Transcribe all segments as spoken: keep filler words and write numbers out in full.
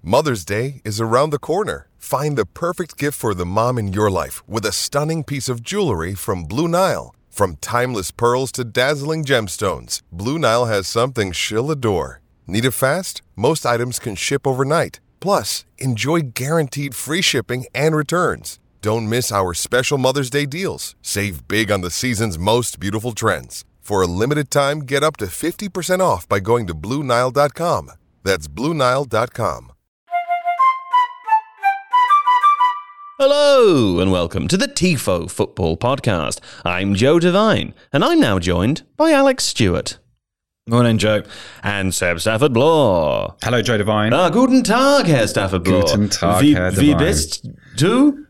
Mother's Day is around the corner. Find the perfect gift for the mom in your life with a stunning piece of jewelry from Blue Nile. From timeless pearls to dazzling gemstones, Blue Nile has something she'll adore. Need it fast? Most items can ship overnight. Plus, enjoy guaranteed free shipping and returns. Don't miss our special Mother's Day deals. Save big on the season's most beautiful trends. For a limited time, get up to fifty percent off by going to Blue Nile dot com. That's Blue Nile dot com. Hello and welcome to the Tifo Football Podcast. I'm Joe Devine and I'm now joined by Alex Stewart. Morning, Joe. And Seb Stafford-Bloor. Hello, Joe Devine. Ah, guten Tag, Herr Stafford-Bloor. Guten Tag, wie, Herr Wie Devine. bist du?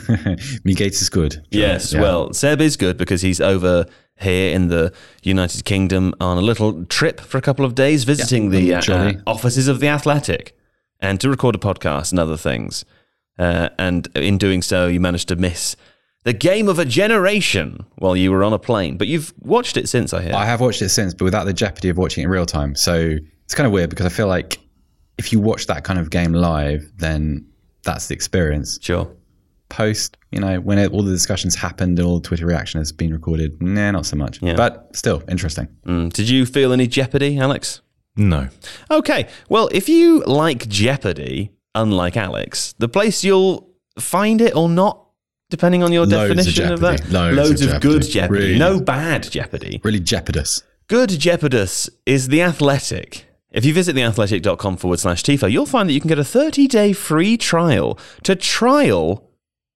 Me Gates is good. Joe. Yes, Yeah. well, Seb is good because he's over here in the United Kingdom on a little trip for a couple of days, visiting Yeah, the uh, uh, jolly. offices of The Athletic and to record a podcast and other things. Uh, and in doing so, you managed to miss the game of a generation while you were on a plane. But you've watched it since, I hear. I have watched it since, but without the jeopardy of watching it in real time. So it's kind of weird because I feel like if you watch that kind of game live, then that's the experience. Sure. Post, you know, when it, all the discussions happened and all the Twitter reaction has been recorded, nah, not so much. Yeah. But still, interesting. Mm. Did you feel any jeopardy, Alex? No. Okay. Well, if you like Jeopardy, unlike Alex, the place you'll find it or not, depending on your Loads of definition of, that. Jeopardy. Loads of of good Jeopardy. Jeopardy. Really. No bad Jeopardy. Really jeopardous. Good Jeopardus is The Athletic. If you visit theathletic.com forward slash Tifo, you'll find that you can get a thirty-day free trial to trial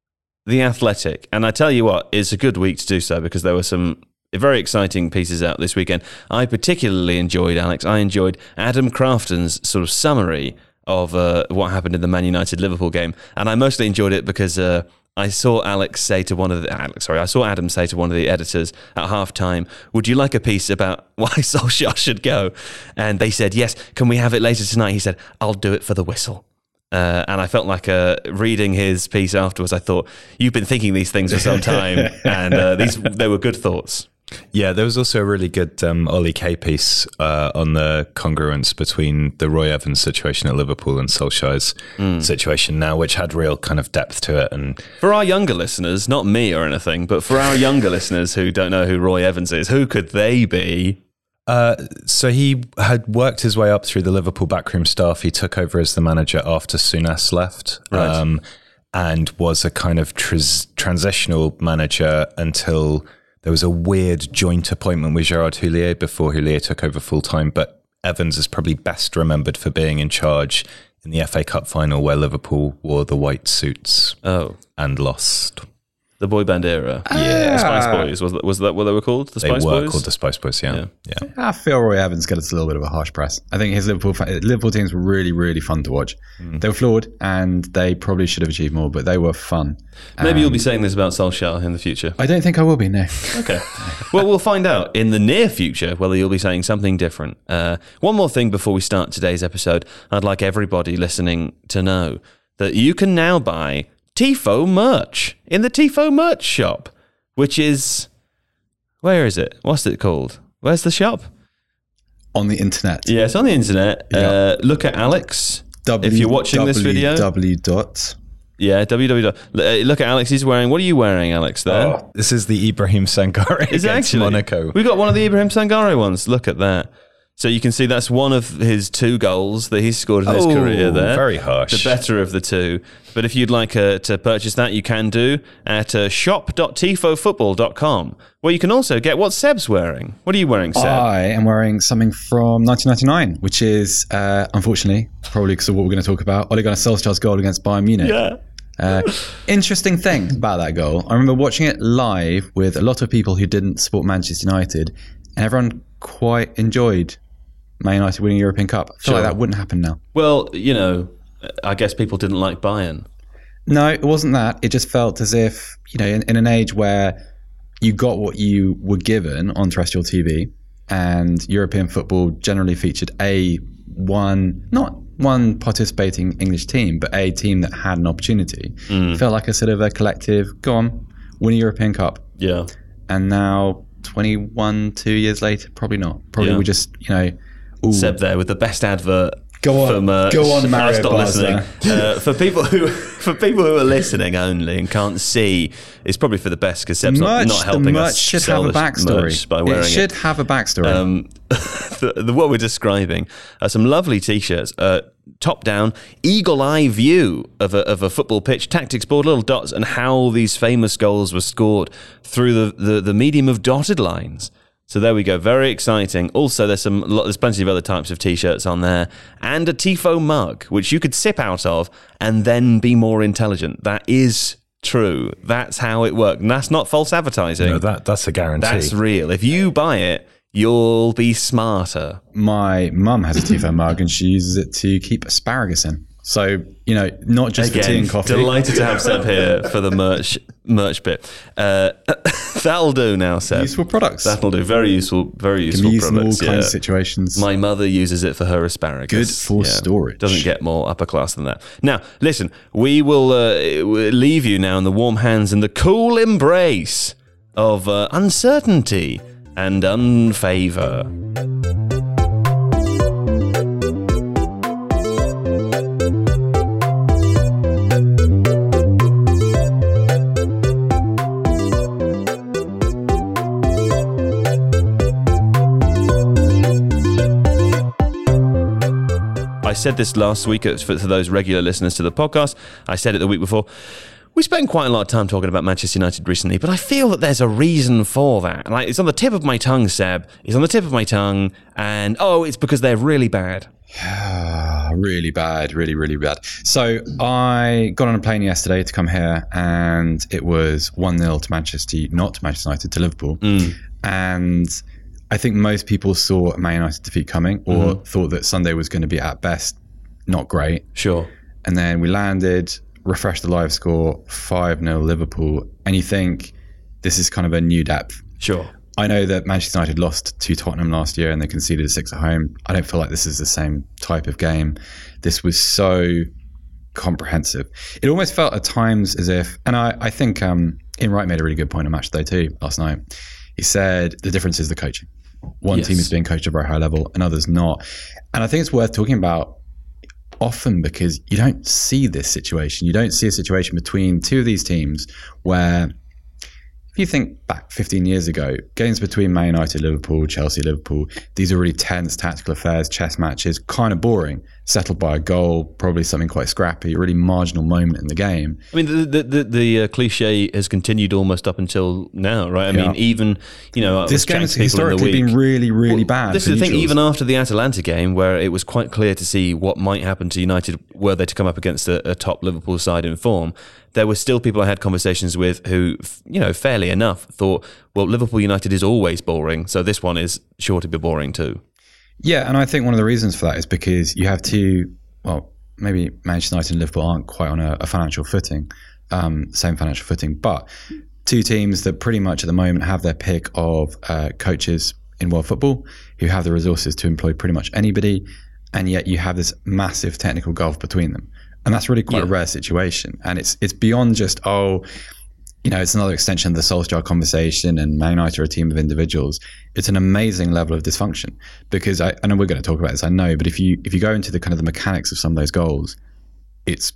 The Athletic. And I tell you what, it's a good week to do so because there were some very exciting pieces out this weekend. I particularly enjoyed, Alex, I enjoyed Adam Crafton's sort of summary of uh, what happened in the Man United-Liverpool game. And I mostly enjoyed it because uh, I saw Alex say to one of the... Alex, sorry, I saw Adam say to one of the editors at halftime, would you like a piece about why Solskjaer should go? And they said, yes, can we have it later tonight? He said, I'll do it for the whistle. Uh, and I felt like uh, reading his piece afterwards, I thought, you've been thinking these things for some time. and uh, these they were good thoughts. Yeah, there was also a really good um, Ollie K piece uh, on the congruence between the Roy Evans situation at Liverpool and Solskjaer's mm. situation now, which had real kind of depth to it. And for our younger listeners, not me or anything, but for our younger listeners who don't know who Roy Evans is, who could they be? Uh, so he had worked his way up through the Liverpool backroom staff. He took over as the manager after Souness left, right. um, and was a kind of tr- transitional manager until there was a weird joint appointment with Gerard Houllier before Houllier took over full time. But Evans is probably best remembered for being in charge in the F A Cup final where Liverpool wore the white suits oh. and lost. The boy band era. Yeah. The Spice Boys. Was that, was that what they were called? The They Spice were Boys? called the Spice Boys, yeah. yeah. yeah. I feel Roy Evans gets a little bit of a harsh press. I think his Liverpool Liverpool teams were really, really fun to watch. Mm. They were flawed and they probably should have achieved more, but they were fun. Maybe um, you'll be saying this about Solskjaer in the future. I don't think I will be, no. Okay. Well, we'll find out in the near future whether you'll be saying something different. Uh, one more thing before we start today's episode. I'd like everybody listening to know that you can now buy Tifo merch in the Tifo merch shop, which is, where is it? What's it called? Where's the shop? On the internet. Yeah, it's on the internet. Yeah. Uh, look at Alex. W- if you're watching this video. W dot. Yeah, www. Look at Alex. He's wearing, what are you wearing, Alex, there? Oh, this is the Ibrahim Sangare Is against it actually? Monaco. We got one of the Ibrahim Sangare ones. Look at that. So you can see that's one of his two goals that he's scored in his Oh, career there. very harsh. The better of the two. But if you'd like uh, to purchase that, you can do at uh, shop dot tifo football dot com, where you can also get what Seb's wearing. What are you wearing, Seb? I am wearing something from nineteen ninety-nine, which is, uh, unfortunately, probably because of what we're going to talk about, Ole Gunnar Solskjaer's goal against Bayern Munich. Yeah. Uh, interesting thing about that goal, I remember watching it live with a lot of people who didn't support Manchester United, and everyone quite enjoyed Man United winning a European Cup. I feel Sure. like that wouldn't happen now. Well, you know, I guess people didn't like Bayern. No, it wasn't that. It just felt as if, you know, in, in an age where you got what you were given on terrestrial T V, and European football generally featured a one, not one participating English team, but a team that had an opportunity. Mm. It felt like a sort of a collective, go on, win a European Cup. Yeah. And now, twenty-one, two years later, probably not. Probably Yeah. we just, you know... Ooh. Seb there with the best advert Go on, for merch. go on, Mario I'll stop Basler. listening. Uh, for people who for people who are listening only and can't see, it's probably for the best because Seb's merch, not, not helping the merch us should sell have a this backstory. merch by wearing it should it. have a backstory. Um, the, the, what we're describing are some lovely T-shirts, uh, top down, eagle eye view of a, of a football pitch, tactics board, little dots, and how these famous goals were scored through the, the, the medium of dotted lines. So there we go. Very exciting. Also, there's some there's plenty of other types of T-shirts on there, and a Tifo mug, which you could sip out of and then be more intelligent. That is true. That's how it works. And that's not false advertising. No, that that's a guarantee. That's real. If you buy it, you'll be smarter. My mum has a Tifo mug and she uses it to keep asparagus in. So, you know, not just Again, for tea and coffee. Delighted to have Seb here for the merch merch bit. Uh, that'll do now, Seb. Useful products. That'll do. Very useful. Very Can useful be used in all products. kinds yeah. of situations. My mother uses it for her asparagus. Good for storage. Doesn't get more upper class than that. Now, listen, we will uh, leave you now in the warm hands and the cool embrace of uh, uncertainty and unfavour. I said this last week for, for those regular listeners to the podcast. I said it the week before. We spent quite a lot of time talking about Manchester United recently, but I feel that there's a reason for that. Like, it's on the tip of my tongue, Seb. It's on the tip of my tongue, and oh, it's because they're really bad. really bad, really, really bad. So I got on a plane yesterday to come here, and it was one nil to Manchester, not to Manchester United, to Liverpool. Mm. And I think most people saw a Man United defeat coming, or mm-hmm. thought that Sunday was going to be at best not great. Sure. And then we landed, refreshed the live score, five nil Liverpool, and you think this is kind of a new depth. Sure. I know that Manchester United lost to Tottenham last year and they conceded a six at home. I don't feel like this is the same type of game. This was so comprehensive. It almost felt at times as if, and I, I think um, Ian Wright made a really good point on Match Day too last night. He said the difference is the coaching. One yes. team is being coached at a very high level and others not. And I think it's worth talking about often because you don't see this situation. You don't see a situation between two of these teams where, if you think back fifteen years ago, games between Man United, Liverpool, Chelsea, Liverpool, these are really tense tactical affairs, chess matches, kind of boring, settled by a goal, probably something quite scrappy, a really marginal moment in the game. I mean, the the, the, the uh, cliche has continued almost up until now, right? I yeah. mean, even, you know, this game has historically been really, really well, bad. This is the thing, even after the Atalanta game, where it was quite clear to see what might happen to United were they to come up against a, a top Liverpool side in form, there were still people I had conversations with who, you know, fairly enough thought, well, Liverpool United is always boring, so this one is sure to be boring too. Yeah, and I think one of the reasons for that is because you have two, well, maybe Manchester United and Liverpool aren't quite on a, a financial footing, um, same financial footing, but two teams that pretty much at the moment have their pick of uh, coaches in world football who have the resources to employ pretty much anybody, and yet you have this massive technical gulf between them. And that's really quite yeah. a rare situation. And it's it's beyond just, oh, you know, it's another extension of the Solskjaer conversation and Man United are a team of individuals. It's an amazing level of dysfunction because I, I know we're going to talk about this, I know, but if you if you go into the kind of the mechanics of some of those goals, it's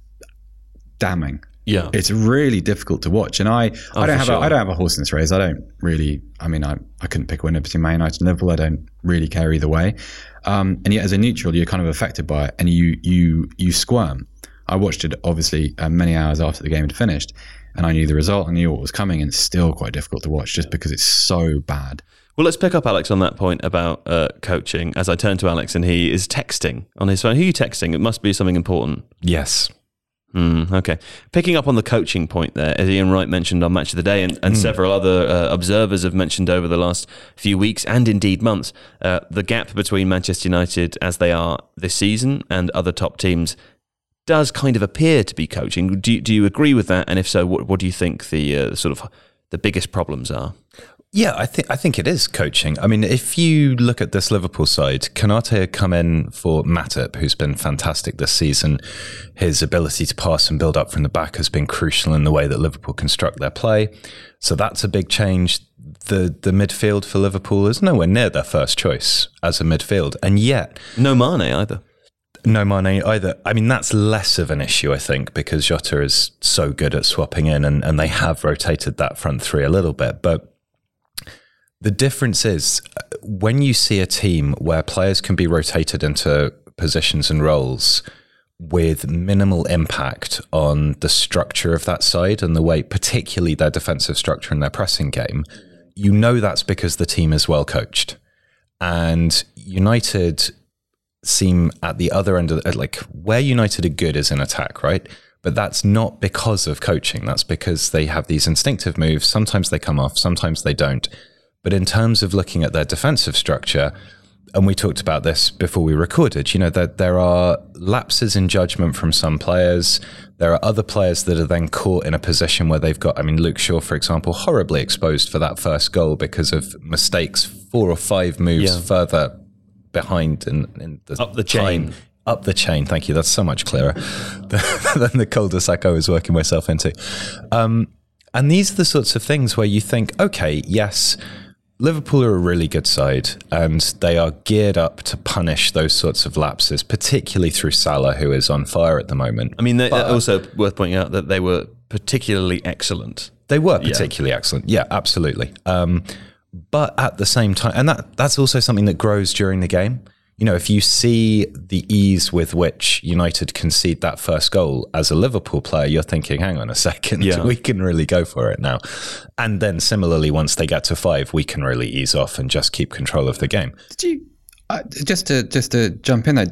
damning. Yeah. It's really difficult to watch. And I, oh, I don't have sure. a, I don't have a horse in this race. I don't really, I mean, I, I couldn't pick a winner between Man United and Liverpool. I don't really care either way. Um, and yet as a neutral, you're kind of affected by it and you you you squirm. I watched it obviously uh, many hours after the game had finished and I knew the result, I knew what was coming, and it's still quite difficult to watch just because it's so bad. Well, let's pick up Alex on that point about uh, coaching as I turn to Alex and he is texting on his phone. Who are you texting? It must be something important. Yes. Mm, okay. Picking up on the coaching point there, as Ian Wright mentioned on Match of the Day and, and mm. several other uh, observers have mentioned over the last few weeks and indeed months, uh, the gap between Manchester United as they are this season and other top teams does kind of appear to be coaching. Do you, do you agree with that? And if so, what, what do you think the uh, sort of the biggest problems are? Yeah, I think I think it is coaching. I mean, if you look at this Liverpool side, Konate had come in for Matip, who's been fantastic this season. His ability to pass and build up from the back has been crucial in the way that Liverpool construct their play. So that's a big change. The the midfield for Liverpool is nowhere near their first choice as a midfield. And yet... No Mane either. No Mane either. I mean, that's less of an issue, I think, because Jota is so good at swapping in, and, and they have rotated that front three a little bit. But the difference is when you see a team where players can be rotated into positions and roles with minimal impact on the structure of that side and the way, particularly their defensive structure and their pressing game, you know that's because the team is well coached. And United seem at the other end of the, like where United are good is in attack, right? But that's not because of coaching. That's because they have these instinctive moves. Sometimes they come off, sometimes they don't. But in terms of looking at their defensive structure, and we talked about this before we recorded, you know, that there are lapses in judgment from some players. There are other players that are then caught in a position where they've got, I mean, Luke Shaw, for example, horribly exposed for that first goal because of mistakes four or five moves yeah. further behind in, in the up the time. chain. Up the chain, thank you. That's so much clearer than the cul-de-sac I was working myself into. Um, and these are the sorts of things where you think, okay, yes, Liverpool are a really good side and they are geared up to punish those sorts of lapses, particularly through Salah, who is on fire at the moment. I mean, they, but, also worth pointing out that they were particularly excellent. They were particularly yeah. excellent. Yeah, absolutely. Um, but at the same time, and that that's also something that grows during the game. You know, if you see the ease with which United concede that first goal as a Liverpool player, you're thinking, hang on a second, yeah. we can really go for it now. And then similarly, once they get to five, we can really ease off and just keep control of the game. Did you, uh, just to just to jump in there,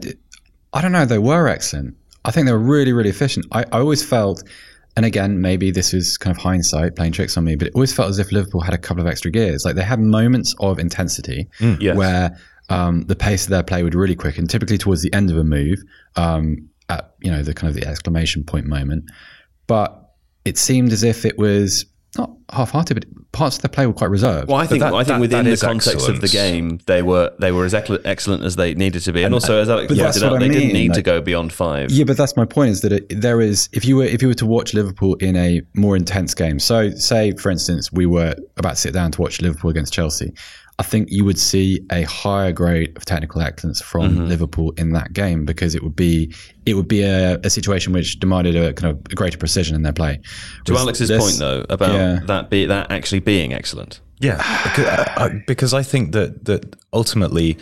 I don't know, they were excellent. I think they were really, really efficient. I, I always felt, and again, maybe this was kind of hindsight playing tricks on me, but it always felt as if Liverpool had a couple of extra gears. Like they had moments of intensity mm, yes. where Um, the pace of their play would really quicken, typically towards the end of a move, um, at you know the kind of the exclamation point moment. But it seemed as if it was not half-hearted, but parts of the play were quite reserved. Well, I think that, I think that, within that the context excellence. of the game, they were they were as excellent as they needed to be, and, and also as Alex pointed out, they mean. didn't need like, to go beyond five. Yeah, but that's my point. Is that it, there is if you were if you were to watch Liverpool in a more intense game. So, say for instance, we were about to sit down to watch Liverpool against Chelsea. I think you would see a higher grade of technical excellence from mm-hmm. Liverpool in that game because it would be it would be a, a situation which demanded a kind of a greater precision in their play. To Was Alex's this, point, though, about yeah. that be that actually being excellent. Yeah, because, uh, because I think that that ultimately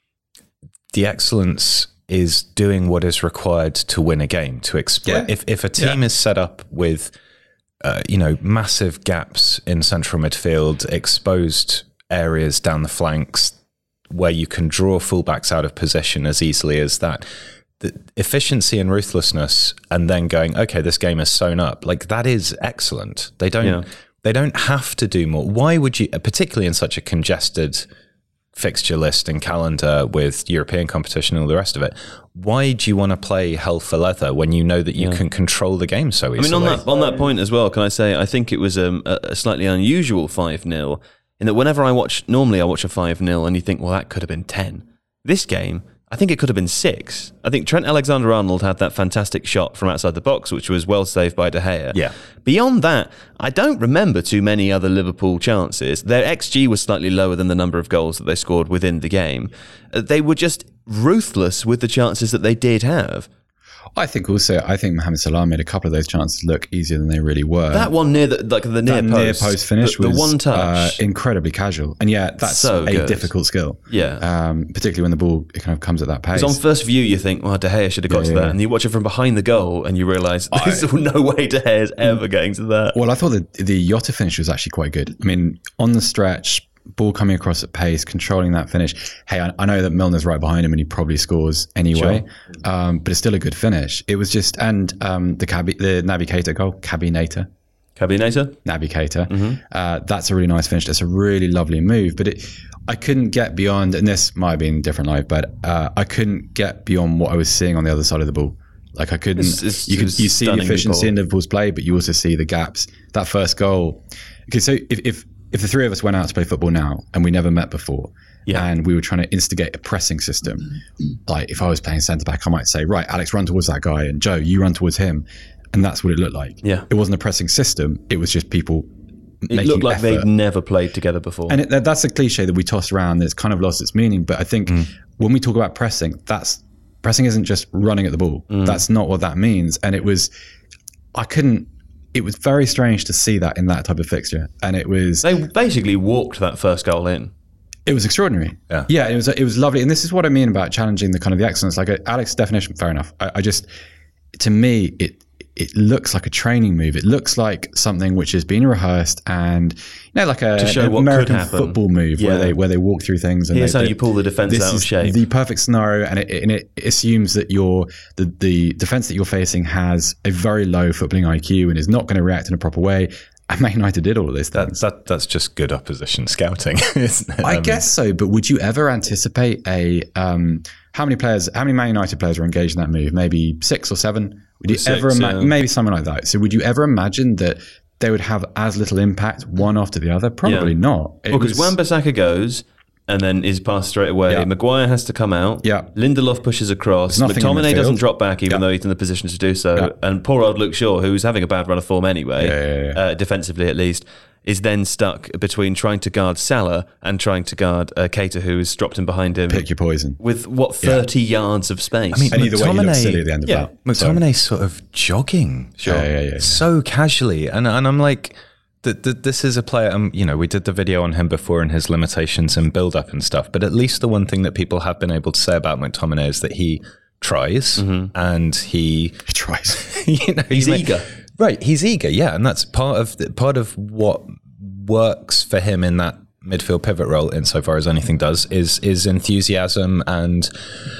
the excellence is doing what is required to win a game. To exploit, yeah. if if a team yeah. is set up with uh, you know massive gaps in central midfield, exposed areas down the flanks where you can draw fullbacks out of position as easily as that. The efficiency and ruthlessness, and then going, okay, this game is sewn up. Like that is excellent. They don't. Yeah. They don't have to do more. Why would you, particularly in such a congested fixture list and calendar with European competition and all the rest of it, why do you want to play hell for leather when you know that you yeah. can control the game so easily? I mean, on that on that point as well, can I say I think it was um, a slightly unusual five nil. In that whenever I watch, normally I watch a five nil and you think, well, that could have been ten. This game, I think it could have been six. I think Trent Alexander-Arnold had that fantastic shot from outside the box, which was well saved by De Gea. Yeah. Beyond that, I don't remember too many other Liverpool chances. Their X G was slightly lower than the number of goals that they scored within the game. They were just ruthless with the chances that they did have. I think also, I think Mohamed Salah made a couple of those chances look easier than they really were. That one near the like the near that post, near post finish the, was the one touch, uh, incredibly casual, and yeah, that's so a good. difficult skill. Yeah, um, particularly when the ball kind of comes at that pace. Because on first view, you think, well, De Gea should have got yeah, to yeah, that, yeah. and you watch it from behind the goal, and you realise there's I, no way De Gea is ever getting to that. Well, I thought that the Jota finish was actually quite good. I mean, on the stretch, ball coming across at pace, controlling that finish. Hey, I, I know that Milner's right behind him and he probably scores anyway, sure. um, but it's still a good finish. It was just, and um, the Cabi, the Naby Keita goal, Cabinator. Cabinator? Naby Keita. Mm-hmm. Uh, that's a really nice finish. That's a really lovely move, but it, I couldn't get beyond, and this might have been different life, but uh, I couldn't get beyond what I was seeing on the other side of the ball. Like I couldn't, it's, it's, you could, you see the efficiency in Liverpool's play, but you also see the gaps. That first goal. Okay, so if, if, If the three of us went out to play football now and we never met before yeah. and we were trying to instigate a pressing system, like if I was playing centre back, I might say, right, Alex, run towards that guy, and Joe, you run towards him. And that's what it looked like. Yeah. It wasn't a pressing system. It was just people it making looked like effort. They'd never played together before. And it, that's a cliche that we toss around that's kind of lost its meaning. But I think mm. when we talk about pressing, that's Pressing isn't just running at the ball. Mm. That's not what that means. And it was, I couldn't, it was very strange to see that in that type of fixture. And it was... They basically walked that first goal in. It was extraordinary. Yeah. Yeah, it was it was lovely. And this is what I mean about challenging the kind of the excellence. Like Alex's definition, fair enough. I, I just, to me, it it looks like a training move. It looks like something which has been rehearsed and, you know, like a, to show an what American could happen. football move Yeah. where they where they walk through things. And Here's they, how they, you pull the defence this out of is shape. The perfect scenario, and it, and it assumes that your the, the defence that you're facing has a very low footballing I Q and is not going to react in a proper way. And Man United did all of this. That, that that's just good opposition scouting, isn't it? I, I mean, guess so, but would you ever anticipate a um, how many players, how many Man United players are engaged in that move? Maybe six or seven. Would you Six, ever ima- yeah. maybe something like that? So would you ever imagine that they would have as little impact one after the other? Probably Yeah. not. It Well, because was- Wan-Bissaka goes and then is passed straight away. Yeah. Maguire has to come out. Yeah. Lindelof pushes across. There's nothing in McTominay midfield. doesn't drop back even Yeah. though he's in the position to do so. Yeah. And poor old Luke Shaw, who's having a bad run of form anyway, Yeah, yeah, yeah. Uh, defensively at least, is then stuck between trying to guard Salah and trying to guard uh, Keita, who has dropped in behind him pick your poison. with, what, thirty yards of space. I mean, And either way, you look McTominay- silly at the end of yeah, that. So- McTominay's sort of jogging, Sure. Yeah, yeah, yeah, yeah. so casually, and and I'm like, th- th- this is a player. Um, you know, we did the video on him before and his limitations and build up and stuff. But at least the one thing that people have been able to say about McTominay is that he tries and he, He tries. you know, He's he ma- eager. right? He's eager, yeah, and that's part of the, part of what works for him in that midfield pivot role, insofar as anything does, is is enthusiasm and.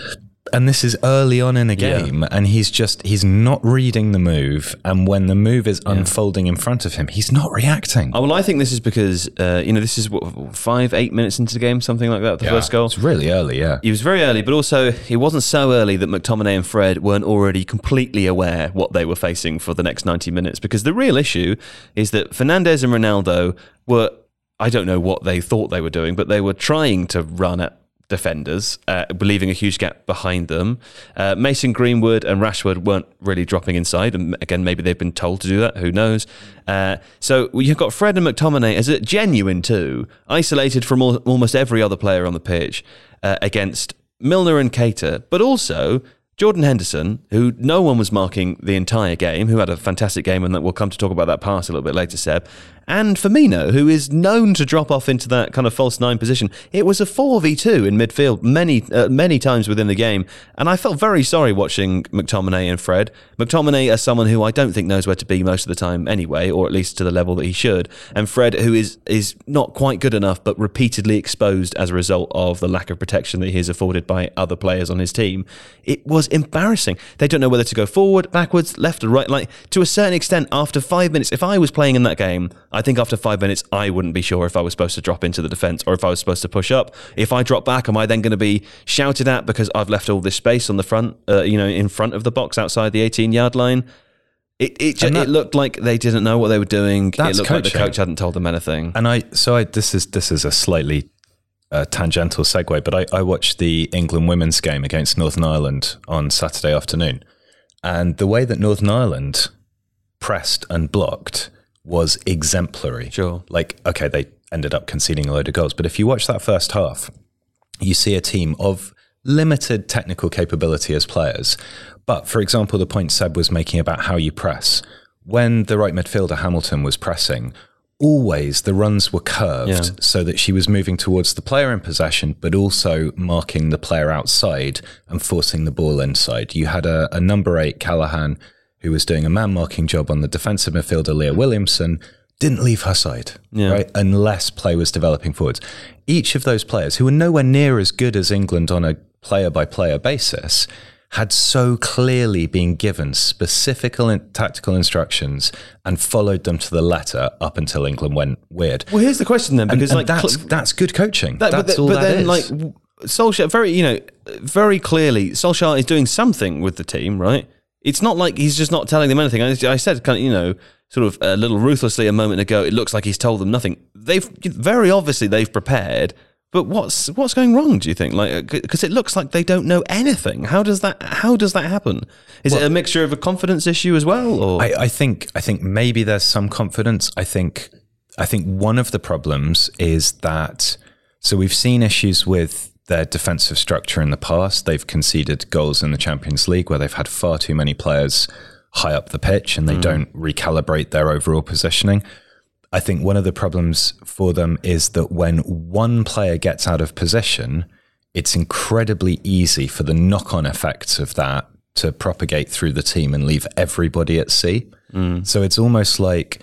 And this is early on in a game, and he's just, he's not reading the move. And when the move is unfolding in front of him, he's not reacting. Oh, well, I think this is because, uh, you know, this is what, five, eight minutes into the game, something like that, the Yeah, first goal. It's really early, yeah. He was very early, but also it wasn't so early that McTominay and Fred weren't already completely aware what they were facing for the next ninety minutes. Because the real issue is that Fernandes and Ronaldo were, I don't know what they thought they were doing, but they were trying to run at defenders, uh, leaving a huge gap behind them. Uh, Mason Greenwood and Rashford weren't really dropping inside, and again, maybe they've been told to do that. Who knows? Uh, so you've got Fred and McTominay as a genuine two, isolated from all, almost every other player on the pitch, uh, against Milner and Keita, but also Jordan Henderson, who no one was marking the entire game, who had a fantastic game, and that we'll come to talk about that pass a little bit later, Seb, and Firmino, who is known to drop off into that kind of false nine position. It was a four v two in midfield many uh, many times within the game, and I felt very sorry watching McTominay and Fred. McTominay as someone who I don't think knows where to be most of the time anyway, or at least to the level that he should, and Fred, who is is not quite good enough, but repeatedly exposed as a result of the lack of protection that he is afforded by other players on his team. It was embarrassing. They don't know whether to go forward, backwards, left or right. Like, to a certain extent, after five minutes, if I was playing in that game, I think after five minutes, I wouldn't be sure if I was supposed to drop into the defence or if I was supposed to push up. If I drop back, am I then going to be shouted at because I've left all this space on the front, uh, you know, in front of the box outside the eighteen-yard line? It it, ju- that- it looked like they didn't know what they were doing. It That's looked like the coaching. coach hadn't told them anything. And I, so I, this is this is a slightly uh, tangential segue, but I, I watched the England women's game against Northern Ireland on Saturday afternoon, and the way that Northern Ireland pressed and blocked was exemplary. Sure. Like, okay, they ended up conceding a load of goals, but if you watch that first half, you see a team of limited technical capability as players. But for example, the point Seb was making about how you press, when the right midfielder Hamilton was pressing, always the runs were curved Yeah. so that she was moving towards the player in possession, but also marking the player outside and forcing the ball inside. You had a, a number eight, Callahan, who was doing a man marking job on the defensive midfielder, Leah Williamson, didn't leave her side, Yeah. right? Unless play was developing forwards. Each of those players, who were nowhere near as good as England on a player-by-player basis, had so clearly been given specific in- tactical instructions and followed them to the letter up until England went weird. Well, here's the question then, And, because and like that's cl- that's good coaching. That- that's but, all but that then, is. like, Solskjaer, very, you know, very clearly, Solskjaer is doing something with the team, right? It's not like he's just not telling them anything. I, I said, kind of, you know, sort of a little ruthlessly a moment ago, it looks like he's told them nothing. They've very obviously they've prepared, but what's what's going wrong? Do you think? Like, because it looks like they don't know anything. How does that How does that happen? Is Well, it a mixture of a confidence issue as well, or I, I think I think maybe there's some confidence. I think I think one of the problems is that so we've seen issues with their defensive structure in the past. They've conceded goals in the Champions League where they've had far too many players high up the pitch and they mm. don't recalibrate their overall positioning. I think one of the problems for them is that when one player gets out of position, it's incredibly easy for the knock-on effects of that to propagate through the team and leave everybody at sea. Mm. So it's almost like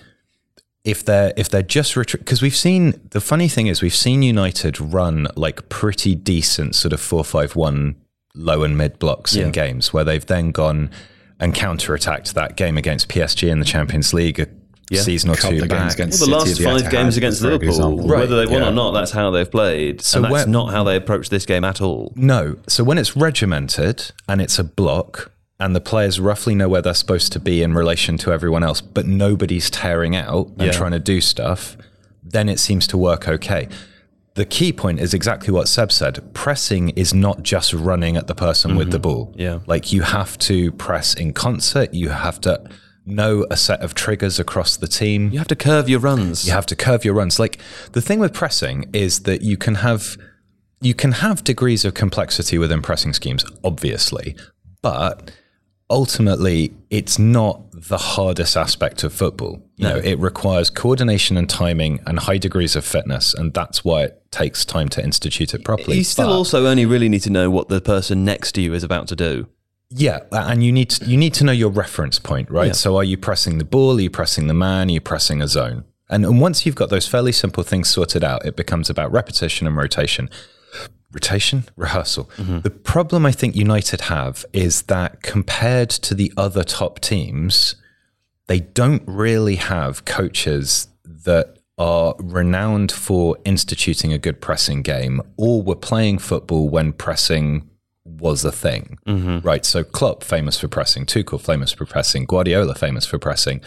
if they're if they're just retreat, because we've seen, the funny thing is we've seen United run like pretty decent sort of four five one low and mid blocks yeah. in games where they've then gone and counter-attacked that game against P S G in the Champions League a yeah. season or two back. Well, the last five games against Liverpool, right. whether they won yeah. or not, that's how they've played. So and that's when, not how they approach this game at all. No. So when it's regimented and it's a block and the players roughly know where they're supposed to be in relation to everyone else, but nobody's tearing out and yeah. trying to do stuff, then it seems to work okay. The key point is exactly what Seb said. Pressing is not just running at the person mm-hmm. with the ball. Yeah. Like you have to press in concert. You have to know a set of triggers across the team. You have to curve your runs. You have to curve your runs. Like the thing with pressing is that you can have you can have degrees of complexity within pressing schemes, obviously, but ultimately it's not the hardest aspect of football. You no. know, it requires coordination and timing and high degrees of fitness, and that's why it takes time to institute it properly. You still but, also only really need to know what the person next to you is about to do. Yeah, and you need to, you need to know your reference point, right? Yeah. So are you pressing the ball? Are you pressing the man? Are you pressing a zone? And, and once you've got those fairly simple things sorted out, it becomes about repetition and rotation. Rotation? Rehearsal. Mm-hmm. The problem I think United have is that compared to the other top teams, they don't really have coaches that are renowned for instituting a good pressing game or were playing football when pressing was a thing, mm-hmm. right? So Klopp, famous for pressing, Tuchel, famous for pressing, Guardiola, famous for pressing.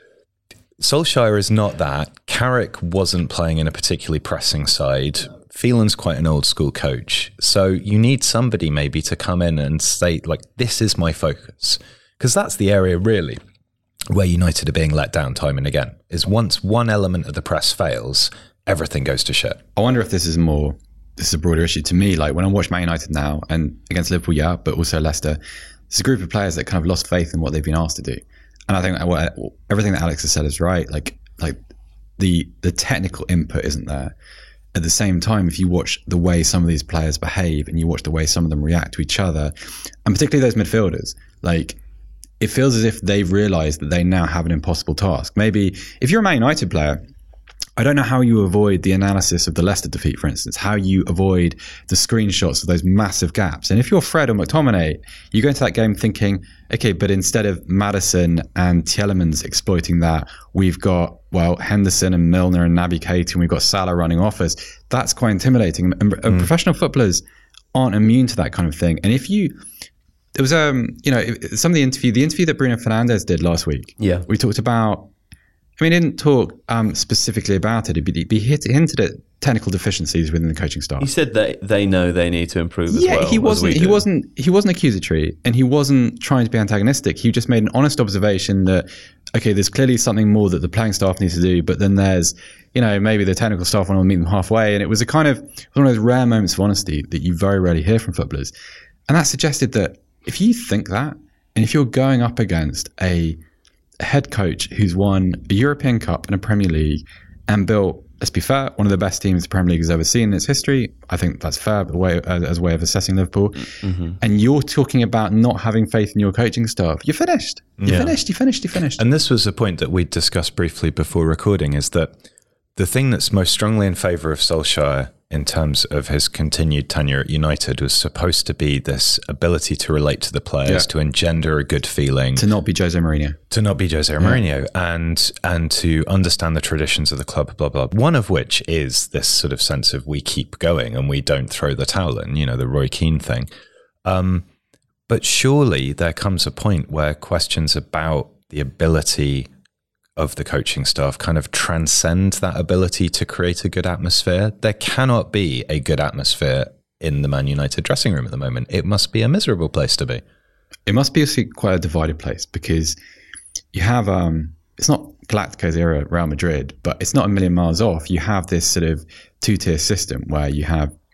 Solskjaer is not that. Carrick wasn't playing in a particularly pressing side. Phelan's quite an old school coach. So you need somebody maybe to come in and say, like, this is my focus. Because that's the area really where United are being let down time and again, is once one element of the press fails, everything goes to shit. I wonder if this is more... This is a broader issue to me. Like when I watch Man United now and against Liverpool, yeah, but also Leicester, it's a group of players that kind of lost faith in what they've been asked to do. And I think everything that Alex has said is right. Like, like the the technical input isn't there. At the same time, if you watch the way some of these players behave and you watch the way some of them react to each other, and particularly those midfielders, like it feels as if they've realised that they now have an impossible task. Maybe if you're a Man United player, I don't know how you avoid the analysis of the Leicester defeat, for instance, how you avoid the screenshots of those massive gaps. And if you're Fred or McTominay, you go into that game thinking, okay, but instead of Maddison and Tielemans exploiting that, we've got, well, Henderson and Milner and Naby Keita, and we've got Salah running off us. That's quite intimidating. And mm. professional footballers aren't immune to that kind of thing. And if you... There was, um, you know, some of the interview, the interview that Bruno Fernandes did last week. Yeah. We talked about... I mean, he didn't talk um, specifically about it. He, he hinted at technical deficiencies within the coaching staff. He said that they know they need to improve as yeah, well. Yeah, he wasn't. He wasn't. He wasn't accusatory, and he wasn't trying to be antagonistic. He just made an honest observation that okay, there's clearly something more that the playing staff needs to do, but then there's, you know, maybe the technical staff want to meet them halfway. And it was a kind of one of those rare moments of honesty that you very rarely hear from footballers, and that suggested that if you think that, and if you're going up against a head coach who's won a European Cup and a Premier League and built, let's be fair, one of the best teams the Premier League has ever seen in its history. I think that's fair way, as a way of assessing Liverpool. Mm-hmm. And you're talking about not having faith in your coaching staff. You're finished. You're yeah. finished. You're finished. You're finished. And this was a point that we discussed briefly before recording, is that the thing that's most strongly in favour of Solskjaer in terms of his continued tenure at United was supposed to be this ability to relate to the players, yeah. to engender a good feeling. To not be Jose Mourinho. To not be Jose yeah. Mourinho, and and to understand the traditions of the club, blah, blah. One of which is this sort of sense of we keep going and we don't throw the towel in, you know, the Roy Keane thing. Um, but surely there comes a point where questions about the ability of the coaching staff kind of transcend that ability to create a good atmosphere. There cannot be a good atmosphere in the Man United dressing room at the moment. It must be a miserable place to be. It must be a, quite a divided place, because you have, um, it's not Galacticos era Real Madrid, but it's not a million miles off. You have this sort of two-tier system where you have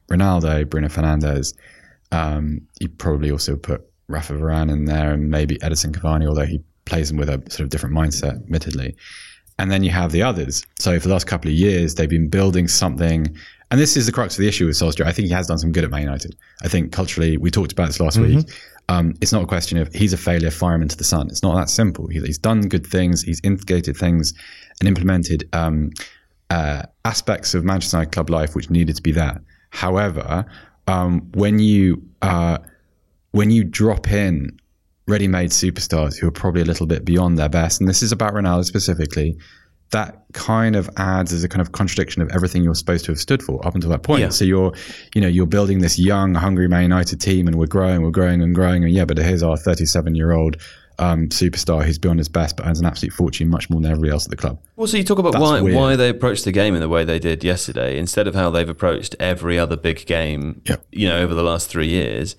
Ronaldo, Bruno Fernandes. Um, you probably also put Rafa Varane in there and maybe Edison Cavani, although he plays them with a sort of different mindset, admittedly. And then you have the others. So for the last couple of years, they've been building something. And this is the crux of the issue with Solskjaer. I think he has done some good at Man United. I think culturally, we talked about this last mm-hmm. week. Um, it's not a question of he's a failure, fire him into the sun. It's not that simple. He, he's done good things. He's instigated things and implemented um, uh, aspects of Manchester United club life which needed to be there. However, um, when you uh, when you drop in ready-made superstars who are probably a little bit beyond their best, and this is about Ronaldo specifically, that kind of adds as a kind of contradiction of everything you're supposed to have stood for up until that point. Yeah. So you're, you know, you're building this young, hungry Man United team, and we're growing, we're growing and growing, and yeah, but here's our thirty-seven-year-old um, superstar who's beyond his best, but earns an absolute fortune, much more than everybody else at the club. Well, so you talk about why weird. why they approached the game in the way they did yesterday, instead of how they've approached every other big game, yep. you know, over the last three years.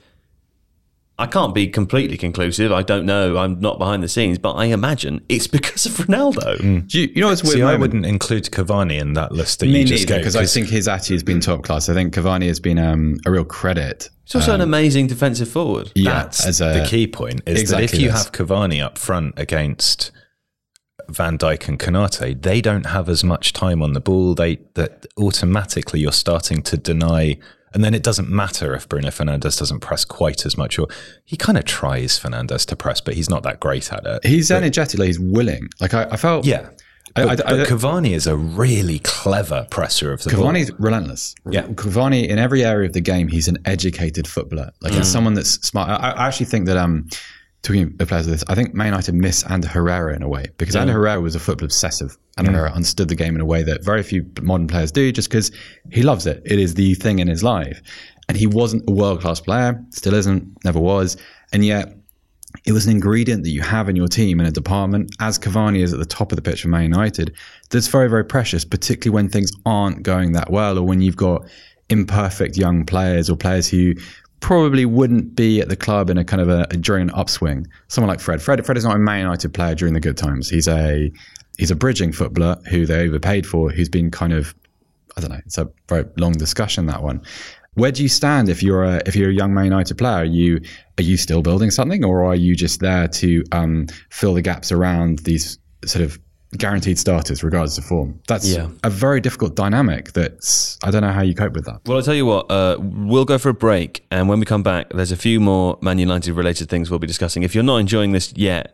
I can't be completely conclusive. I don't know. I'm not behind the scenes, but I imagine it's because of Ronaldo. Mm. Do you, you know what's weird? See, moment? I wouldn't include Cavani in that list that Me you just neither, gave. Because I think his attitude has been top class. I think Cavani has been um, a real credit. He's also um, an amazing defensive forward. Yeah, That's as a, the key point, is exactly that if you this. have Cavani up front against Van Dijk and Konate, they don't have as much time on the ball. They that automatically you're starting to deny. And then it doesn't matter if Bruno Fernandes doesn't press quite as much, or he kind of tries Fernandes to press, but he's not that great at it. He's but, energetic, like he's willing. Like I, I felt, yeah. I, but, I, I, but Cavani is a really clever presser of the ball. Cavani's relentless. Yeah. Cavani in every area of the game, he's an educated footballer. Like mm. he's someone that's smart. I, I actually think that um, talking of players of this, I think Man United miss Ander Herrera in a way, because yeah. Ander Herrera was a football obsessive. Ander mm. Herrera understood the game in a way that very few modern players do, just because he loves it. It is the thing in his life. And he wasn't a world-class player, still isn't, never was. And yet it was an ingredient that you have in your team in a department, as Cavani is at the top of the pitch for Man United, that's very, very precious, particularly when things aren't going that well, or when you've got imperfect young players or players who probably wouldn't be at the club in a kind of a, a during an upswing. Someone like Fred. Fred. Fred is not a Man United player during the good times. He's a he's a bridging footballer who they overpaid for, who's been kind of, I don't know, it's a very long discussion, that one. Where do you stand if you're a if you're a young Man United player? Are you are you still building something, or are you just there to um, fill the gaps around these sort of guaranteed starters, regardless of form? That's yeah. a very difficult dynamic. That's I don't know how you cope with that. Well, I'll tell you what. Uh, we'll go for a break, and when we come back, there's a few more Man United related things we'll be discussing. If you're not enjoying this yet,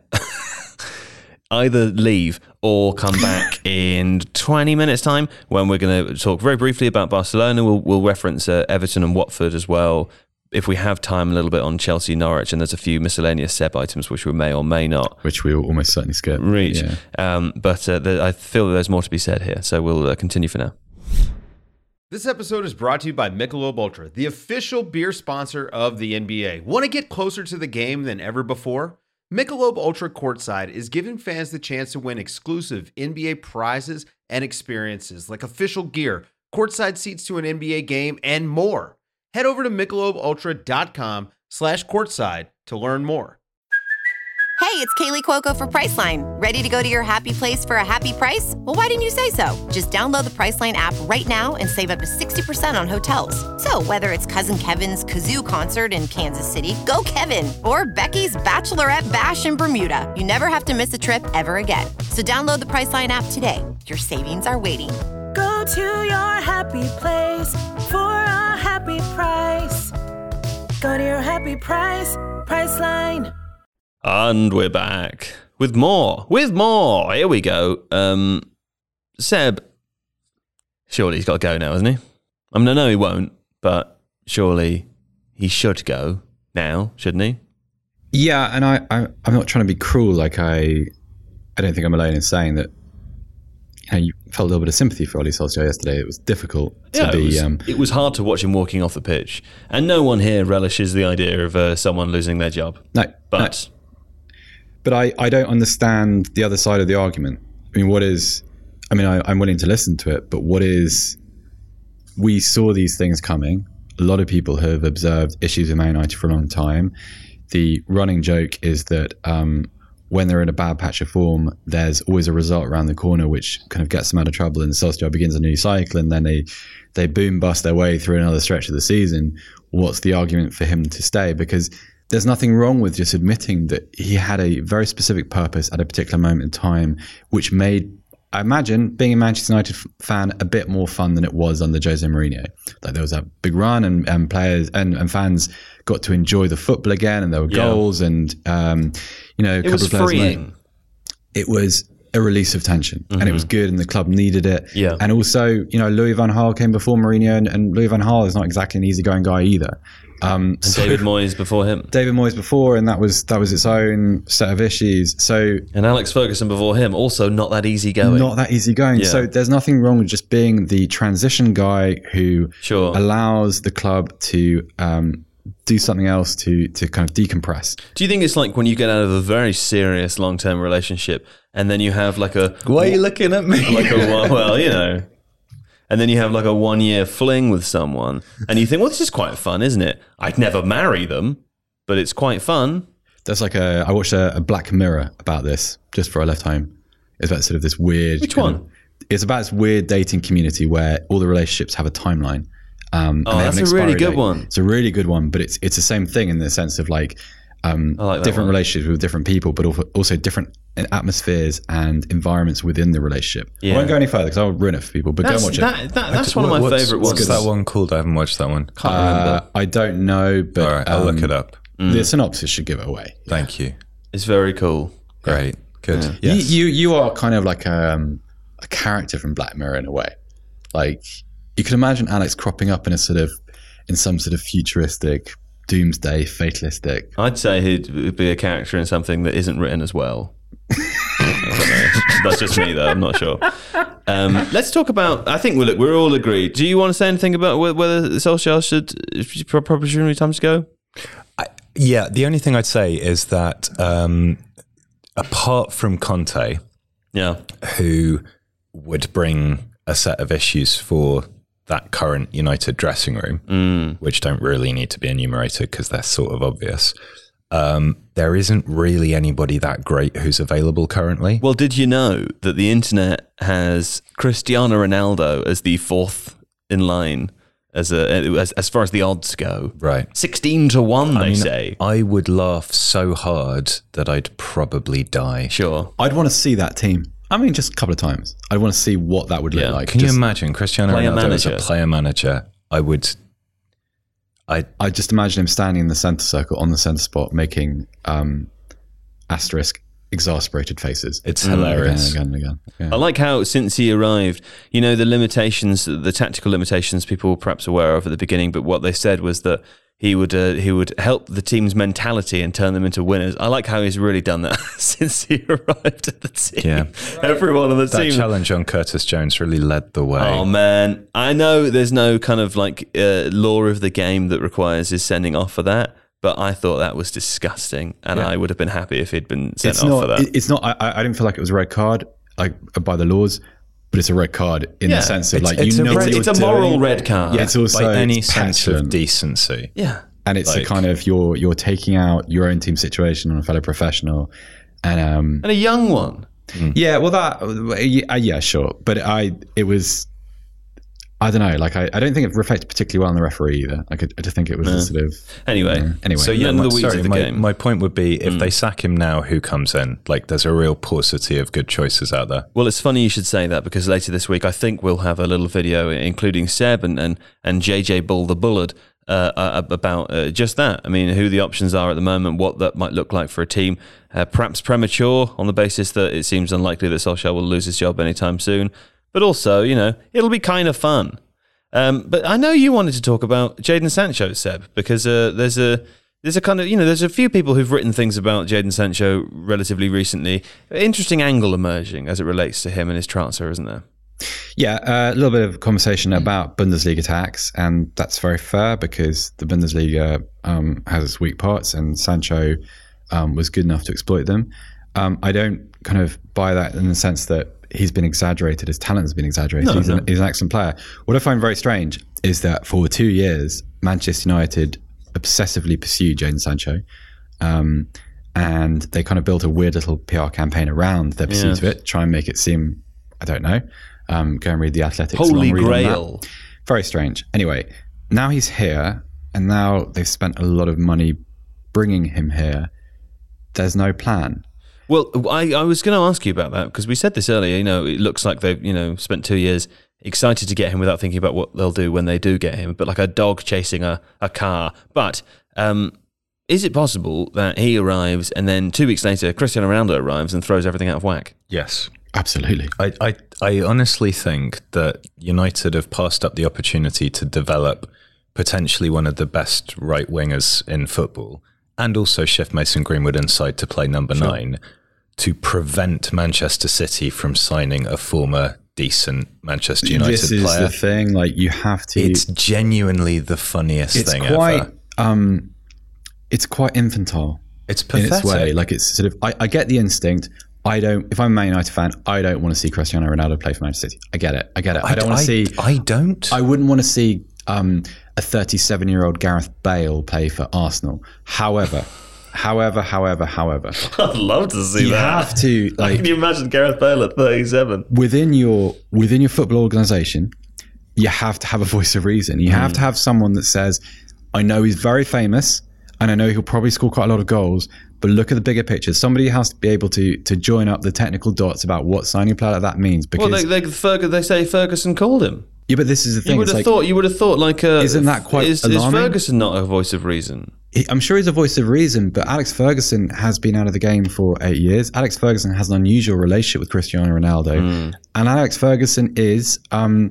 either leave or come back in twenty minutes time, when we're going to talk very briefly about Barcelona. We'll, we'll reference uh, Everton and Watford as well, if we have time, a little bit on Chelsea, Norwich, and there's a few miscellaneous Seb items which we may or may not which we will almost certainly skip reach yeah. um, but uh, the, I feel that there's more to be said here, so we'll uh, continue for now. This episode is brought to you by Michelob Ultra, the official beer sponsor of the N B A. Want to get closer to the game than ever before? Michelob Ultra Courtside is giving fans the chance to win exclusive N B A prizes and experiences like official gear, courtside seats to an N B A game, and more. Head over to michelobultra.com slash courtside to learn more. Hey, it's Kaylee Cuoco for Priceline. Ready to go to your happy place for a happy price? Well, why didn't you say so? Just download the Priceline app right now and save up to sixty percent on hotels. So whether it's Cousin Kevin's Kazoo Concert in Kansas City, go Kevin, or Becky's Bachelorette Bash in Bermuda, you never have to miss a trip ever again. So download the Priceline app today. Your savings are waiting. Go to your happy place for a happy price. Go to your happy price, Priceline. And we're back with more, with more. Here we go. Um, Seb, surely he's got to go now, hasn't he? I mean, I know he won't, but surely he should go now, shouldn't he? Yeah, and I, I, I'm not trying to be cruel. Like I, I don't think I'm alone in saying that. You know, you felt a little bit of sympathy for Ole Solskjaer yesterday. It was difficult to yeah, be. It was, um, it was hard to watch him walking off the pitch, and no one here relishes the idea of uh, someone losing their job. No, but. No. But I, I don't understand the other side of the argument. I mean, what is, I mean, I, I'm willing to listen to it, but what is, we saw these things coming. A lot of people have observed issues with Man United for a long time. The running joke is that um, when they're in a bad patch of form, there's always a result around the corner which kind of gets them out of trouble, and Solskjaer begins a new cycle, and then they they boom bust their way through another stretch of the season. What's the argument for him to stay? Because there's nothing wrong with just admitting that he had a very specific purpose at a particular moment in time, which made, I imagine, being a Manchester United f- fan a bit more fun than it was under Jose Mourinho. Like there was a big run, and, and players and, and fans got to enjoy the football again, and there were Yeah. goals, and um, you know, a It couple was of players freeing. made- It was a release of tension, Mm-hmm. and it was good, and the club needed it. Yeah. And also, you know, Louis van Gaal came before Mourinho, and, and Louis van Gaal is not exactly an easygoing guy either. Um, And so David Moyes before him. David Moyes before, and that was that was its own set of issues. So And Alex Ferguson before him, also not that easy going. not that easy going. Yeah. So there's nothing wrong with just being the transition guy who Sure. allows the club to um, do something else to to kind of decompress. Do you think it's like when you get out of a very serious long term relationship and then you have like a Why are you looking at me? like a one- well, you know, and then you have like a one year fling with someone, and you think, well, this is quite fun, isn't it? I'd never marry them, but it's quite fun. There's like a I watched a, a Black Mirror about this just before I left home. It's about sort of this weird. Which kind one? of- it's about this weird dating community where all the relationships have a timeline. Um, Oh, and they have that's an a really expiry good date. one. It's a really good one, but it's it's the same thing in the sense of like um, I like that different one. relationships with different people, but also- also different atmospheres and environments within the relationship. Yeah. I won't go any further because I'll ruin it for people. But That's, go and watch it. that, that, that's one of my What's- favourite What's ones. that one called? I haven't watched that one. Can't remember. Uh, I don't know, but All right, I'll look um, it up. The synopsis should give it away. Thank you. It's very cool. Great. Good. You, Yes. you you are kind of like um, a character from Black Mirror in a way. Like you can imagine Alex cropping up in a sort of in some sort of futuristic, doomsday, fatalistic. I'd say he'd be a character in something that isn't written as well. I don't know. That's just me, though. I'm not sure. Um, let's talk about. I think we're we're all agreed. Do you want to say anything about wh- whether Solskjaer should probably should be time to go? Yeah, the only thing I'd say is that um, apart from Conte, Yeah, who would bring a set of issues for that current United dressing room, Mm. which don't really need to be enumerated because they're sort of obvious. Um, there isn't really anybody that great who's available currently. Well, did you know that the internet has Cristiano Ronaldo as the fourth in line as a as, as far as the odds go? Right. Sixteen to one, they I mean, say. I would laugh so hard that I'd probably die. Sure. I'd want to see that team. I mean, just a couple of times. I'd want to see what that would look Yeah. like. Can Just- you imagine Cristiano Player Ronaldo as a manager. player manager? I would. I I just imagine him standing in the centre circle on the centre spot, making um, asterisk exasperated faces. It's Again hilarious. and again and again. Yeah. I like how since he arrived, you know, the limitations, the tactical limitations people were perhaps aware of at the beginning, but what they said was that he would uh, he would help the team's mentality and turn them into winners. I like how he's really done that since he arrived at the team. Yeah. Everyone on the that team. challenge on Curtis Jones really led the way. Oh man, I know there's no kind of like uh, law of the game that requires his sending off for that, but I thought that was disgusting, and Yeah. I would have been happy if he'd been sent It's off not. for that. it- It's not. I, I didn't feel like it was a red card, like by the laws, but it's a red card in Yeah. the sense of It's- like it's you a know red- what it's you're a moral doing. red card. Yeah, it's also By any it's sense of petulant. decency. Yeah. and it's like- a kind of you're you're taking out your own team situation on a fellow professional, and um, And a young one. yeah, well that uh, yeah, sure, but I it was. I don't know. Like, I, I don't think it reflected particularly well on the referee either. Like, I, I just think it was a sort of. Anyway, Anyway, So yeah, yeah, in the my, weeds sorry, of the my, game. my point would be if they sack him now, who comes in? Like, there's a real paucity of good choices out there. Well, it's funny you should say that because later this week I think we'll have a little video including Seb and and, and J J Bull the Bullard uh, uh, about uh, just that. I mean, who the options are at the moment, what that might look like for a team. Uh, perhaps premature on the basis that it seems unlikely that Solskjaer will lose his job anytime soon. But also, you know, it'll be kind of fun. Um, but I know you wanted to talk about Jadon Sancho, Seb, because uh, there's a there's a kind of you know there's a few people who've written things about Jadon Sancho relatively recently. Interesting angle emerging as it relates to him and his transfer, isn't there? Yeah, uh, a little bit of conversation about Bundesliga tax, and that's very fair because the Bundesliga um, has its weak parts, and Sancho um, was good enough to exploit them. Um, I don't kind of buy that in the sense that he's been exaggerated, his talent has been exaggerated. No, he's, no. An, he's an excellent player. What I find very strange is that for two years, Manchester United obsessively pursued Jadon Sancho. Um, and they kind of built a weird little P R campaign around their pursuit Yes. of it, try and make it seem, I don't know, um, go and read the Athletic. Holy long read on that. Grail. Very strange. Anyway, now he's here, and now they've spent a lot of money bringing him here. There's no plan. Well, I, I was going to ask you about that because we said this earlier. You know, it looks like they've you know spent two years excited to get him without thinking about what they'll do when they do get him, but like a dog chasing a, a car. But um, is it possible that he arrives and then two weeks later Cristiano Ronaldo arrives and throws everything out of whack? Yes. Absolutely. I, I, I honestly think that United have passed up the opportunity to develop potentially one of the best right wingers in football and also shift Mason Greenwood inside to play number sure. nine to prevent Manchester City from signing a former decent Manchester United this is player. The thing, like you have to. It's genuinely the funniest it's thing quite, ever. Um, it's quite infantile. It's pathetic. In its way. Like it's sort of, I, I get the instinct. I don't, if I'm a Man United fan, I don't want to see Cristiano Ronaldo play for Manchester City. I get it. I get it. I, I don't want to see. I don't. I wouldn't want to see um, a thirty-seven year old Gareth Bale play for Arsenal. However, however, however, however. I'd love to see you that. You have to. Like, can you imagine Gareth Bale at thirty-seven? Within your, within your football organisation, you have to have a voice of reason. You mm. have to have someone that says, I know he's very famous and I know he'll probably score quite a lot of goals, but look at the bigger picture. Somebody has to be able to to join up the technical dots about what signing a player like that means. Because well, they, they, Ferg, they say Ferguson called him. Yeah, but this is the thing. You would have like, thought. You would have thought like a. Isn't that quite is, alarming? Is Ferguson not a voice of reason? He, I'm sure he's a voice of reason, but Alex Ferguson has been out of the game for eight years. Alex Ferguson has an unusual relationship with Cristiano Ronaldo, mm. and Alex Ferguson is um,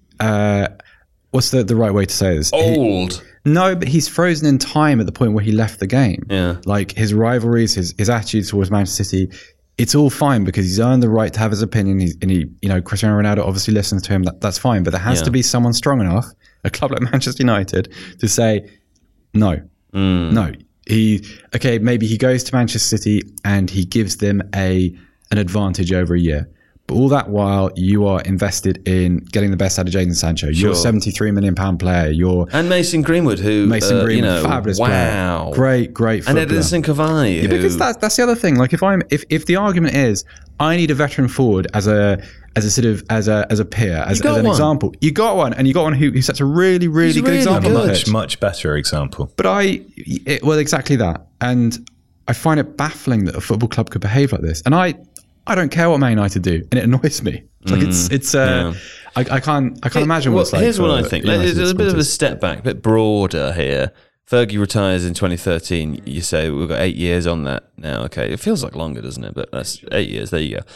uh, what's the the right way to say this? Old. He, No, but he's frozen in time at the point where he left the game. Yeah. Like his rivalries, his his attitude towards Manchester City, it's all fine because he's earned the right to have his opinion. He's, and he, you know, Cristiano Ronaldo obviously listens to him. That, that's fine. But there has yeah. to be someone strong enough, a club like Manchester United, to say, no, mm. no. He okay, maybe he goes to Manchester City and he gives them a an advantage over a year. But all that while, you are invested in getting the best out of Jadon Sancho. Sure. You're a seventy-three million pound player. You're and Mason Greenwood, who Mason uh, Greenwood, you know, fabulous wow, player, great, great footballer. And Edinson Cavani, yeah, because that's that's the other thing. Like if I'm if, if the argument is I need a veteran forward as a as a sort of as a as a peer as, as an one. example, you got one, and you got one who, who sets a really really good really example. Good. Much much better example. But I it, well exactly that, and I find it baffling that a football club could behave like this, and I. I don't care what Man United do, and it annoys me. Like mm, it's it's. Uh, yeah. I, I can't I can't imagine well, what it's like. Here's for, what I think. United There's a bit of a supporters. step back, a bit broader here. Fergie retires in twenty thirteen. You say we've got eight years on that now. Okay, it feels like longer, doesn't it? But that's eight years. There you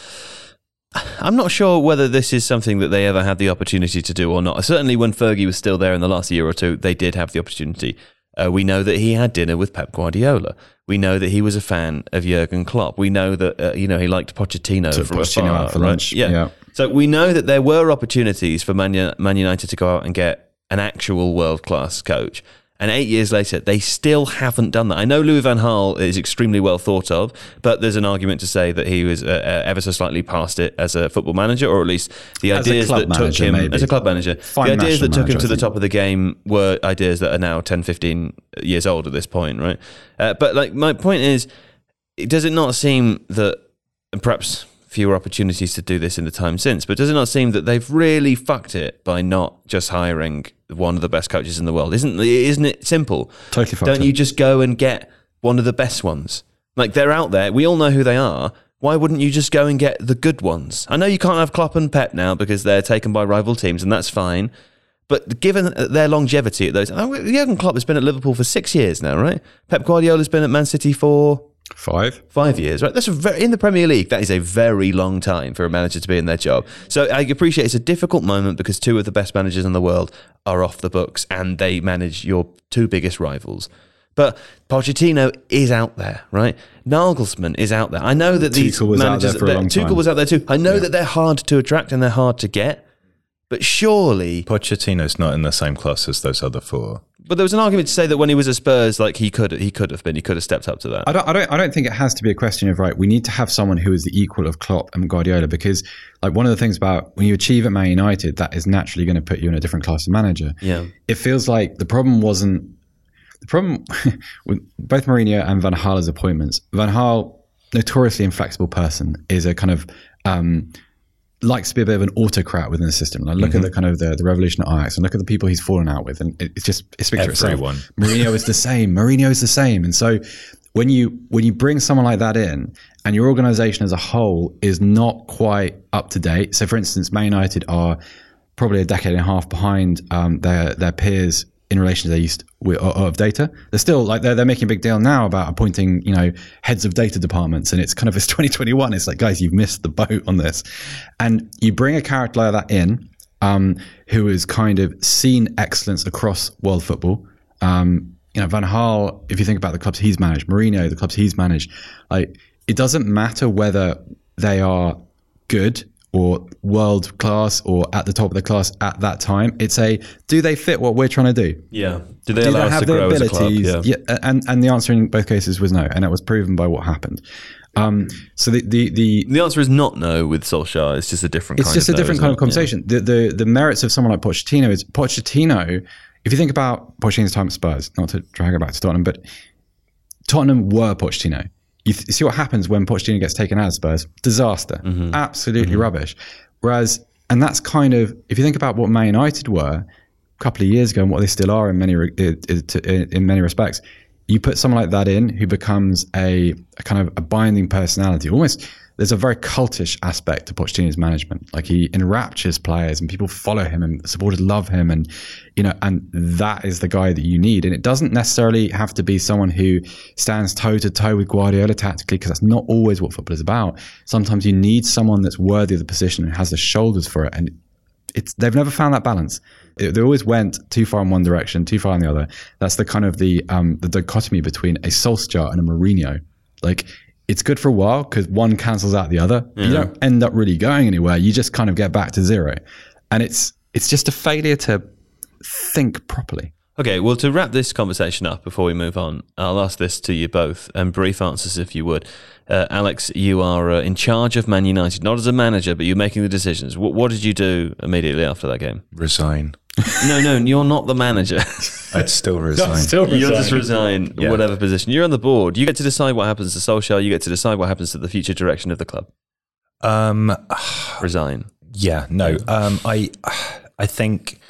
go. I'm not sure whether this is something that they ever had the opportunity to do or not. Certainly, when Fergie was still there in the last year or two, they did have the opportunity. Uh, we know that he had dinner with Pep Guardiola. We know that he was a fan of Jurgen Klopp. We know that uh, you know he liked Pochettino Took from Pochettino afar, out for right? lunch. Yeah. yeah. So we know that there were opportunities for Man, U- Man United to go out and get an actual world-class coach. And eight years later, they still haven't done that. I know Louis van Gaal is extremely well thought of, but there's an argument to say that he was uh, uh, ever so slightly past it as a football manager, or at least the as ideas that manager, took him maybe. as a club manager. Fine the ideas that took manager, him to the I think. top of the game were ideas that are now ten, fifteen years old at this point, right? Uh, but like my point is, does it not seem that, and perhaps fewer opportunities to do this in the time since, but does it not seem that they've really fucked it by not just hiring one of the best coaches in the world? Isn't isn't it simple? Totally fucked Don't it. you just go and get one of the best ones? Like they're out there. We all know who they are. Why wouldn't you just go and get the good ones? I know you can't have Klopp and Pep now because they're taken by rival teams, and that's fine. But given their longevity at those, oh, Jurgen Klopp has been at Liverpool for six years now, right? Pep Guardiola's been at Man City for Five. Five years, right? That's a very, in the Premier League, that is a very long time for a manager to be in their job. So I appreciate it's a difficult moment because two of the best managers in the world are off the books and they manage your two biggest rivals. But Pochettino is out there, right? Nagelsmann is out there. I know that these Tuchel was managers, out there for a long Tuchel time. was out there too. I know Yeah. that they're hard to attract and they're hard to get, but surely... Pochettino's not in the same class as those other four. But there was an argument to say that when he was at Spurs, like he could, he could have been, he could have stepped up to that. I don't, I don't, I don't think it has to be a question of right. We need to have someone who is the equal of Klopp and Guardiola because, like, one of the things about when you achieve at Man United, that is naturally going to put you in a different class of manager. Yeah, it feels like the problem wasn't The problem with both Mourinho and Van Gaal's appointments, Van Gaal, notoriously inflexible person, is a kind of um, likes to be a bit of an autocrat within the system. Like look mm-hmm. at the kind of the, the revolution at Ajax and look at the people he's fallen out with, and it, it's just it speaks for itself. Mourinho is the same. Mourinho is the same, and so when you when you bring someone like that in, and your organisation as a whole is not quite up to date. So, for instance, Man United are probably a decade and a half behind um, their their peers in relation to their use of data. They're still like they're they're making a big deal now about appointing, you know, heads of data departments, and it's kind of it's twenty twenty-one. It's like, guys, you've missed the boat on this. And you bring a character like that in, um, who has kind of seen excellence across world football. Um, you know, Van Gaal, if you think about the clubs he's managed, Mourinho, the clubs he's managed, like it doesn't matter whether they are good or world class or at the top of the class at that time. It's a, do they fit what we're trying to do? Yeah. Do they do allow they us have to the grow abilities? as a club? Yeah. yeah. And, and the answer in both cases was no. And it was proven by what happened. Um, so the, the, the, the answer is not no with Solskjaer. It's just a different it's kind just of a different no, kind of conversation. Yeah. The, the, the merits of someone like Pochettino is Pochettino, if you think about Pochettino's time at Spurs, not to drag it back to Tottenham, but Tottenham were Pochettino. You, th- you see what happens when Pochettino gets taken out of Spurs? Disaster. Mm-hmm. Absolutely mm-hmm. rubbish. Whereas, and that's kind of, if you think about what Man United were a couple of years ago and what they still are in many re- in many respects, you put someone like that in who becomes a, a kind of a binding personality. Almost, there's a very cultish aspect to Pochettino's management. Like he enraptures players and people follow him and supporters love him, and you know, and that is the guy that you need. And it doesn't necessarily have to be someone who stands toe to toe with Guardiola tactically, because that's not always what football is about. Sometimes you need someone that's worthy of the position and has the shoulders for it. And it's they've never found that balance. It, they always went too far in one direction, too far in the other. That's the kind of the um, the dichotomy between a Solskjaer and a Mourinho. Like, it's good for a while because one cancels out the other. Yeah. You don't end up really going anywhere. You just kind of get back to zero. And it's it's just a failure to think properly. Okay, well, to wrap this conversation up before we move on, I'll ask this to you both, and brief answers if you would. Uh, Alex, you are uh, in charge of Man United, not as a manager, but you're making the decisions. What, what did you do immediately after that game? Resign. No, no, you're not the manager. I'd still resign. still resign. You'll just resign, yeah. whatever position. You're on the board. You get to decide what happens to Solskjaer. You get to decide what happens to the future direction of the club. Um, resign. Yeah, no. Um, I, I think,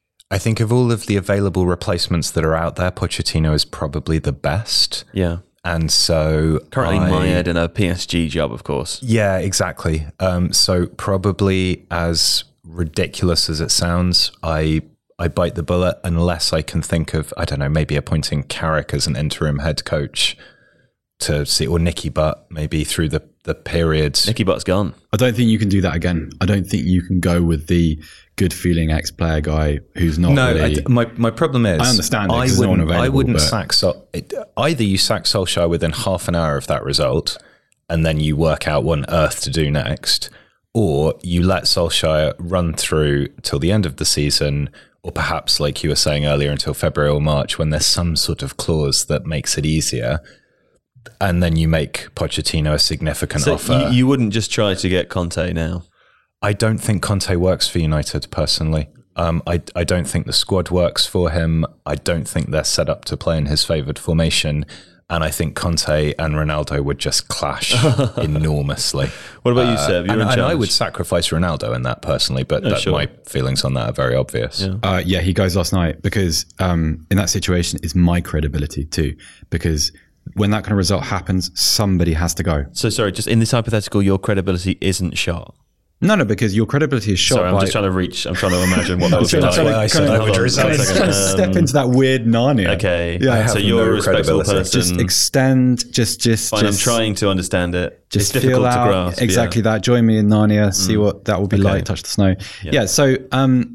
I think of all of the available replacements that are out there, Pochettino is probably the best. Yeah. And so currently I, mired in a P S G job, of course. Yeah, exactly. Um, so probably, as ridiculous as it sounds, I I bite the bullet unless I can think of, I don't know, maybe appointing Carrick as an interim head coach to see, or Nicky Butt maybe through the, the periods. Nicky Butt's gone. I don't think you can do that again. I don't think you can go with the good feeling ex-player guy who's not no, really... I, my, my problem is... I understand it, I wouldn't, wouldn't, I wouldn't but... sack... Sol, it, either you sack Solskjaer within half an hour of that result and then you work out what on earth to do next, or you let Solskjaer run through till the end of the season, or perhaps, like you were saying earlier, until February or March when there's some sort of clause that makes it easier, and then you make Pochettino a significant so offer. You, you wouldn't just try to get Conte now? I don't think Conte works for United, personally. Um, I, I don't think the squad works for him. I don't think they're set up to play in his favoured formation. And I think Conte and Ronaldo would just clash enormously. What about you, uh, Seb? You're and, in and charge. I would sacrifice Ronaldo in that personally, but oh, that, sure. my feelings on that are very obvious. Yeah, uh, yeah he goes last night because um, in that situation, it's my credibility too. Because when that kind of result happens, somebody has to go. So sorry, just in this hypothetical, your credibility isn't shot. No, no, because your credibility is shot. Sorry, I'm by, just trying to reach. I'm trying to imagine what that would be like. That's why I said I would resign. Kind of step into that weird Narnia. Okay, yeah. So you're no a respectful credibility. person. Just extend. Just, just, Fine, just. I'm trying to understand it. Just it's difficult feel out to grasp. exactly yeah. that. Join me in Narnia. See mm. what that will be okay. like. Touch the snow. Yeah. yeah so um,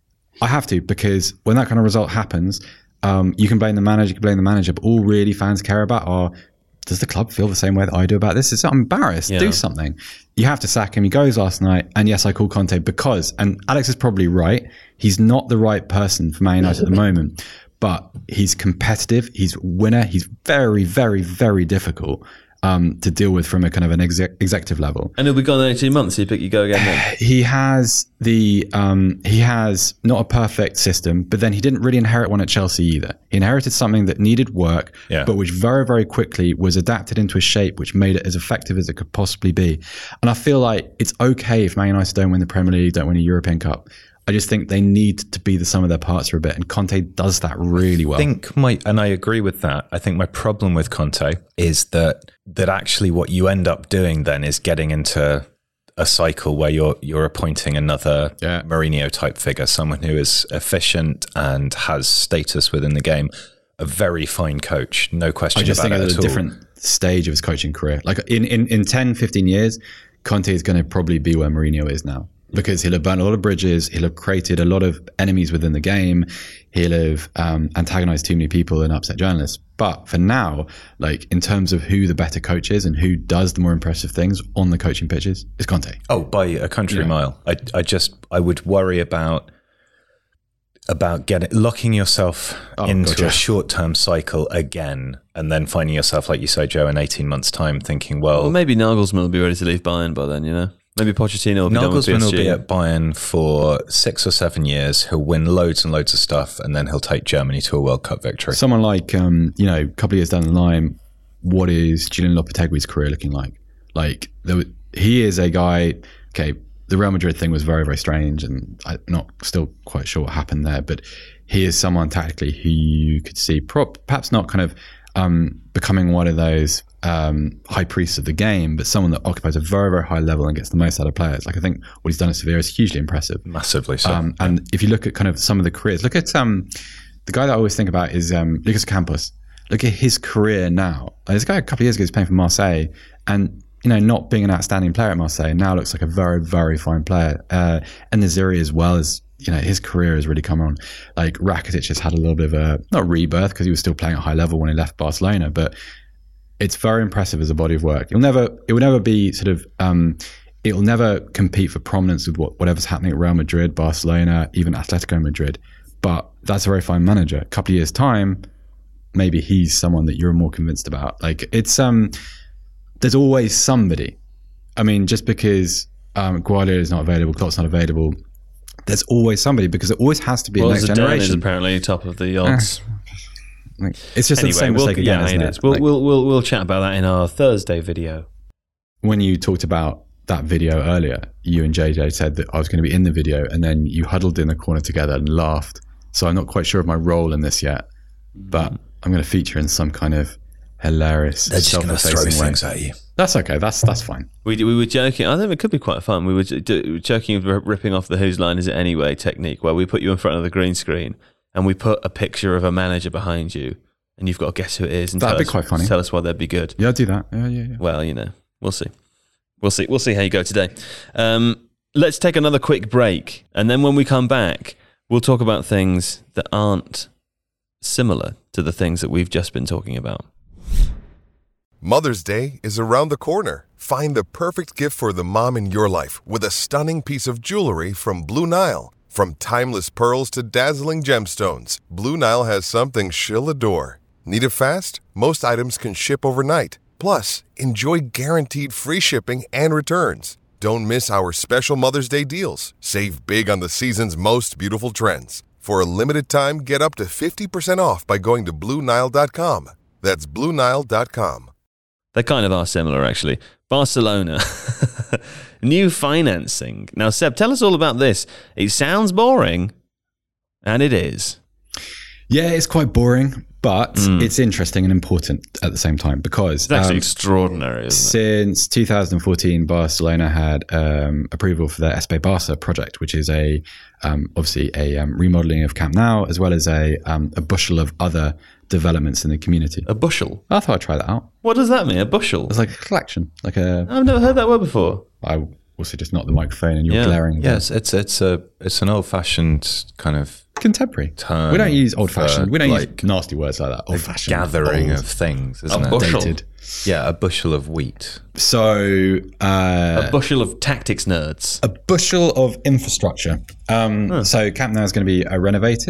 I have to, because when that kind of result happens, um, you can blame the manager. You can blame the manager. But all really fans care about are, does the club feel the same way that I do about this? It's, I'm embarrassed. Yeah. Do something. You have to sack him. He goes last night. And yes, I call Conte because, and Alex is probably right, he's not the right person for Man United at the moment, but he's competitive. He's a winner. He's very, very, very difficult. um, to deal with from a kind of an exec- executive level. And he'll be gone in eighteen months. So you pick, you go again then. He has the um, he has not a perfect system, but then he didn't really inherit one at Chelsea either. He inherited something that needed work, Yeah. but which very very quickly was adapted into a shape which made it as effective as it could possibly be. And I feel like it's okay if Man United don't win the Premier League, don't win a European Cup. I just think they need to be the sum of their parts for a bit, and Conte does that really well. I think my, and I agree with that. I think my problem with Conte is that that actually what you end up doing then is getting into a cycle where you're you're appointing another Yeah. Mourinho type figure, someone who is efficient and has status within the game, a very fine coach, no question I just about think it at at a all. different stage of his coaching career. Like in, in, in ten, fifteen years, Conte is going to probably be where Mourinho is now, because he'll have burned a lot of bridges. He'll have created a lot of enemies within the game. He'll have um, antagonized too many people and upset journalists. But for now, like in terms of who the better coach is and who does the more impressive things on the coaching pitches, is Conte. Oh, by a country Yeah. mile. I, I just, I would worry about about getting locking yourself Oh, into gotcha. a short-term cycle again, and then finding yourself, like you say, Joe, in eighteen months' time, thinking, well, Well, maybe Nagelsmann will be ready to leave Bayern by then, you know? Maybe Pochettino will be done with P Nagelsmann S will G. be at Bayern for six or seven years. He'll win loads and loads of stuff, and then he'll take Germany to a World Cup victory. Someone like, um, you know, a couple of years down the line, what is Julian Lopetegui's career looking like? Like, there, was- he is a guy, okay, the Real Madrid thing was very, very strange, and I'm not still quite sure what happened there, but he is someone tactically who you could see, pro- perhaps not kind of um, becoming one of those um, high priests of the game, but someone that occupies a very, very high level and gets the most out of players. Like, I think what he's done at Sevilla is hugely impressive. Massively so. Um, and if you look at kind of some of the careers, look at um, the guy that I always think about is um, Lucas Campos. Look at his career now. Like, this guy a couple of years ago was playing for Marseille, and you know, not being an outstanding player at Marseille, now looks like a very, very fine player. Uh, and Naziri as well, as you know, his career has really come on. Like Rakitic has had a little bit of a not rebirth because he was still playing at high level when he left Barcelona, but it's very impressive as a body of work. It'll never, it will never be sort of, um, it will never compete for prominence with what, whatever's happening at Real Madrid, Barcelona, even Atletico Madrid. But that's a very fine manager. A couple of years' time, maybe he's someone that you're more convinced about. Like it's, um, there's always somebody. I mean, just because um, Guardiola is not available, Klopp's not available, there's always somebody, because there always has to be Well, a next Zidane is generation. apparently top of the odds. Like, it's just Anyway, the same we'll, mistake again, yeah, isn't it it? is. We'll, Like, we'll, we'll, we'll chat about that in our Thursday video. when you talked about that video earlier, you and J J said that I was going to be in the video, and then you huddled in the corner together and laughed. So I'm not quite sure of my role in this yet, but I'm going to feature in some kind of hilarious, They're just going to throw self-effacing way. things at you. That's okay. That's that's fine. We we were joking. I think it could be quite fun. We were j- d- joking of r- ripping off the "Whose Line Is It Anyway" technique, where we put you in front of the green screen and we put a picture of a manager behind you, and you've got to guess who it is and That'd tell be us, quite funny. tell us why they'd be good. Yeah, I'll do that. Yeah, yeah, yeah. Well, you know, we'll see. We'll see. We'll see how you go today. Um, let's take another quick break, and then when we come back, we'll talk about things that aren't similar to the things that we've just been talking about. Mother's Day is around the corner. Find the perfect gift for the mom in your life with a stunning piece of jewelry from Blue Nile. From timeless pearls to dazzling gemstones, Blue Nile has something she'll adore. Need it fast? Most items can ship overnight. Plus, enjoy guaranteed free shipping and returns. Don't miss our special Mother's Day deals. Save big on the season's most beautiful trends. For a limited time, get up to fifty percent off by going to Blue Nile dot com. That's Blue Nile dot com. They kind of are similar, actually. Barcelona. New financing. Now, Seb, tell us all about this. It sounds boring, and it is. Yeah, it's quite boring, but Mm. it's interesting and important at the same time, because It's actually um, extraordinary, isn't since two thousand fourteen, Barcelona had um, approval for their Espe Barça project, which is a um, obviously a um, remodeling of Camp Nou, as well as a um, a bushel of other developments in the community. it? A bushel. I thought I'd try that out. What does that mean? A bushel? It's like a collection, like a. I've never heard that word before. I also just knocked the microphone and you're Yeah. glaring. again. Yes, it's it's a it's an old fashioned kind of Contemporary. term. We don't use old fashioned. for, We don't like, use nasty words like that. Old fashioned. gathering of things, isn't A it? bushel. Dated. Yeah, a bushel of wheat. So uh, A bushel of tactics nerds. a bushel of infrastructure. Um, So Camp Nou is going to be uh, renovated.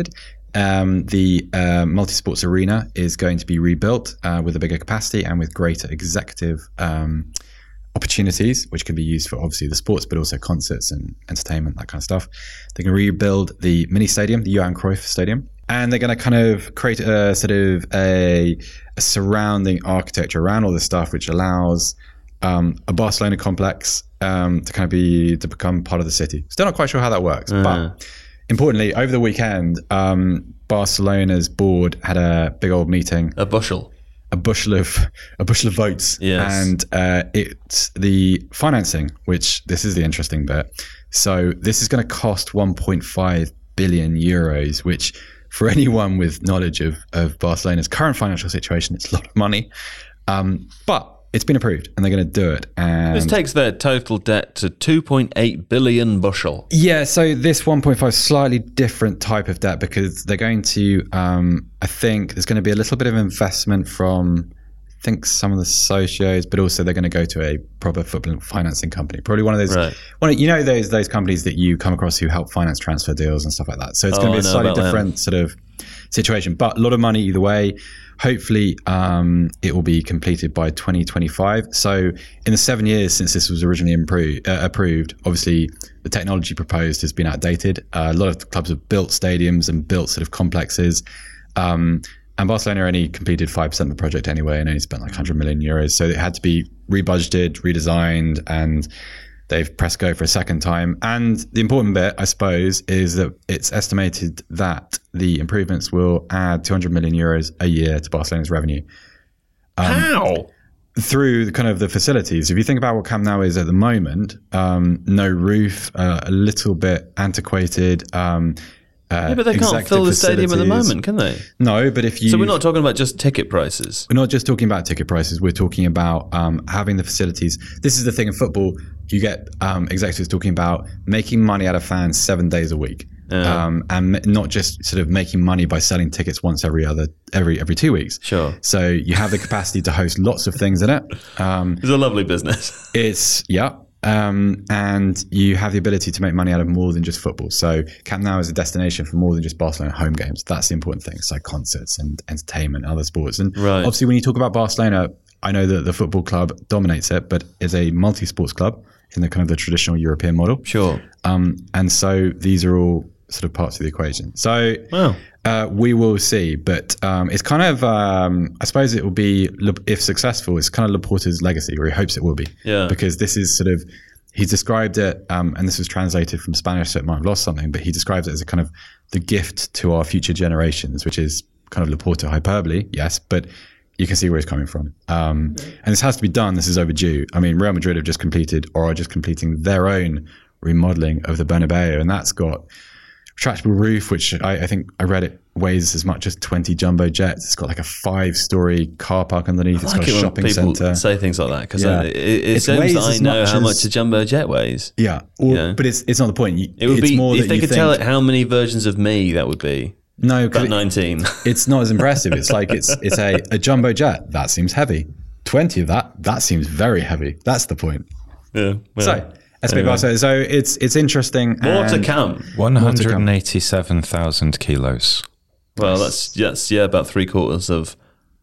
Um, the uh, multi-sports arena is going to be rebuilt uh, with a bigger capacity and with greater executive um, opportunities, which can be used for obviously the sports, but also concerts and entertainment, that kind of stuff. They're going to rebuild the mini stadium, the Johan Cruyff Stadium, and they're going to kind of create a sort of a, a surrounding architecture around all this stuff, which allows um, a Barcelona complex um, to kind of be to become part of the city. Still not quite sure how that works, uh. but importantly, over the weekend, um, Barcelona's board had a big old meeting. A bushel. A bushel of a bushel of votes, yes. and uh, it's the financing, which this is the interesting bit. So this is going to cost one point five billion euros, which for anyone with knowledge of, of Barcelona's current financial situation, it's a lot of money. Um, but it's been approved, and they're going to do it. And this takes their total debt to two point eight billion bushel. Yeah, so this one point five slightly different type of debt because they're going to, um, I think there's going to be a little bit of investment from, I think, some of the socios, but also they're going to go to a proper football financing company. Probably one of those, right. one of, you know, those those companies that you come across who help finance transfer deals and stuff like that. So it's oh, going to be a slightly different them. sort of situation, but a lot of money either way. Hopefully, um, it will be completed by twenty twenty-five. So in the seven years since this was originally improved, uh, approved, obviously the technology proposed has been outdated. Uh, a lot of clubs have built stadiums and built sort of complexes. Um, and Barcelona only completed five percent of the project anyway and only spent like one hundred million euros. So it had to be rebudgeted, redesigned, and they've pressed go for a second time. And the important bit, I suppose, is that it's estimated that the improvements will add two hundred million euros a year to Barcelona's revenue. Um, How? Through the kind of the facilities. If you think about what Camp Nou is at the moment, um, no roof, uh, a little bit antiquated. Um, uh, yeah, but they can't fill the stadium at the moment, can they? No, but if you... So we're not talking about just ticket prices? We're not just talking about ticket prices. We're talking about um, having the facilities. This is the thing in football. You get um, executives talking about making money out of fans seven days a week. Yeah. Um, and not just sort of making money by selling tickets once every other every every two weeks. Sure. So you have the capacity to host lots of things in it. Um, it's a lovely business. It's yeah, um, and you have the ability to make money out of more than just football. So Camp Nou is a destination for more than just Barcelona home games. That's the important thing. So concerts and entertainment, and other sports, and right. obviously when you talk about Barcelona, I know that the football club dominates it, but is a multi-sports club in the kind of the traditional European model. Sure. Um, and so these are all sort of parts of the equation. So wow. uh, we will see, but um, it's kind of, um, I suppose it will be, if successful, it's kind of Laporta's legacy, or he hopes it will be. Yeah. Because this is sort of, he's described it, um, and this was translated from Spanish, so it might have lost something, but he describes it as a kind of the gift to our future generations, which is kind of Laporta hyperbole, yes, but you can see where he's coming from. Um, and this has to be done. This is overdue. I mean, Real Madrid have just completed, or are just completing their own remodeling of the Bernabeu, and that's got retractable roof, which I, I think I read it weighs as much as twenty jumbo jets. It's got like a five-story car park underneath. It's I like got a it shopping when people centre. Say things like that because Yeah. it, it, it It seems weighs that I as know much how as- much a jumbo jet weighs. Yeah, or, Yeah. but it's it's not the point. You- It would it's be more if that they you could think, tell it how many versions of me that would be. no, 'cause About it- nineteen. it's not as impressive. It's like it's it's a, a jumbo jet. That seems heavy. Twenty of that. That seems very heavy. That's the point. Yeah. well, So. S B anyway. Barca. So it's it's interesting. More to and- come. one hundred eighty-seven thousand kilos. Well, that's that's yeah, about three quarters of.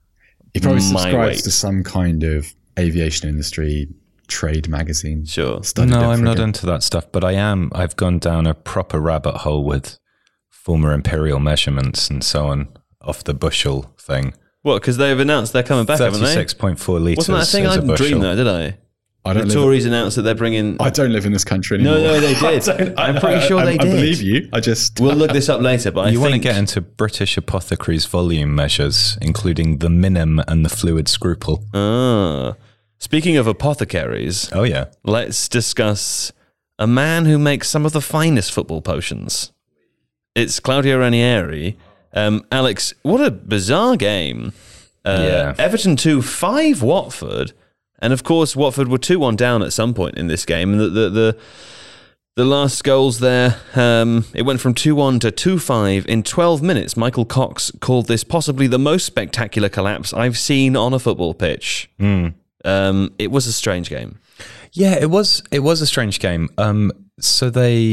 He probably my subscribes weight. to some kind of aviation industry trade magazine. Sure. Studied No, it I'm for a not bit. into that stuff, but I am. I've gone down a proper rabbit hole with former imperial measurements and so on off the bushel thing. What? Because they've announced they're coming back, haven't they? thirty-six point four litres. Wasn't that a thing? is I a didn't bushel. dream that, did I? I The don't live. Tories announced that they're bringing. I don't live in this country No, anymore. no, they I did. don't- I'm I- pretty sure I- they I did. believe you. I just. We'll look this up later, but I You want to think get into British Apothecaries volume measures, including the minim and the fluid scruple. Ah. Speaking of apothecaries, Oh, yeah. let's discuss a man who makes some of the finest football potions. It's Claudio Ranieri. Um, Alex, what a bizarre game. Uh, Yeah. Everton two, five Watford. And of course, Watford were two one down at some point in this game. And the the the, the last goals there, um, it went from two one to two five in twelve minutes. Michael Cox called this possibly the most spectacular collapse I've seen on a football pitch. Mm. Um, it was a strange game. Yeah, it was. It was a strange game. Um, so they,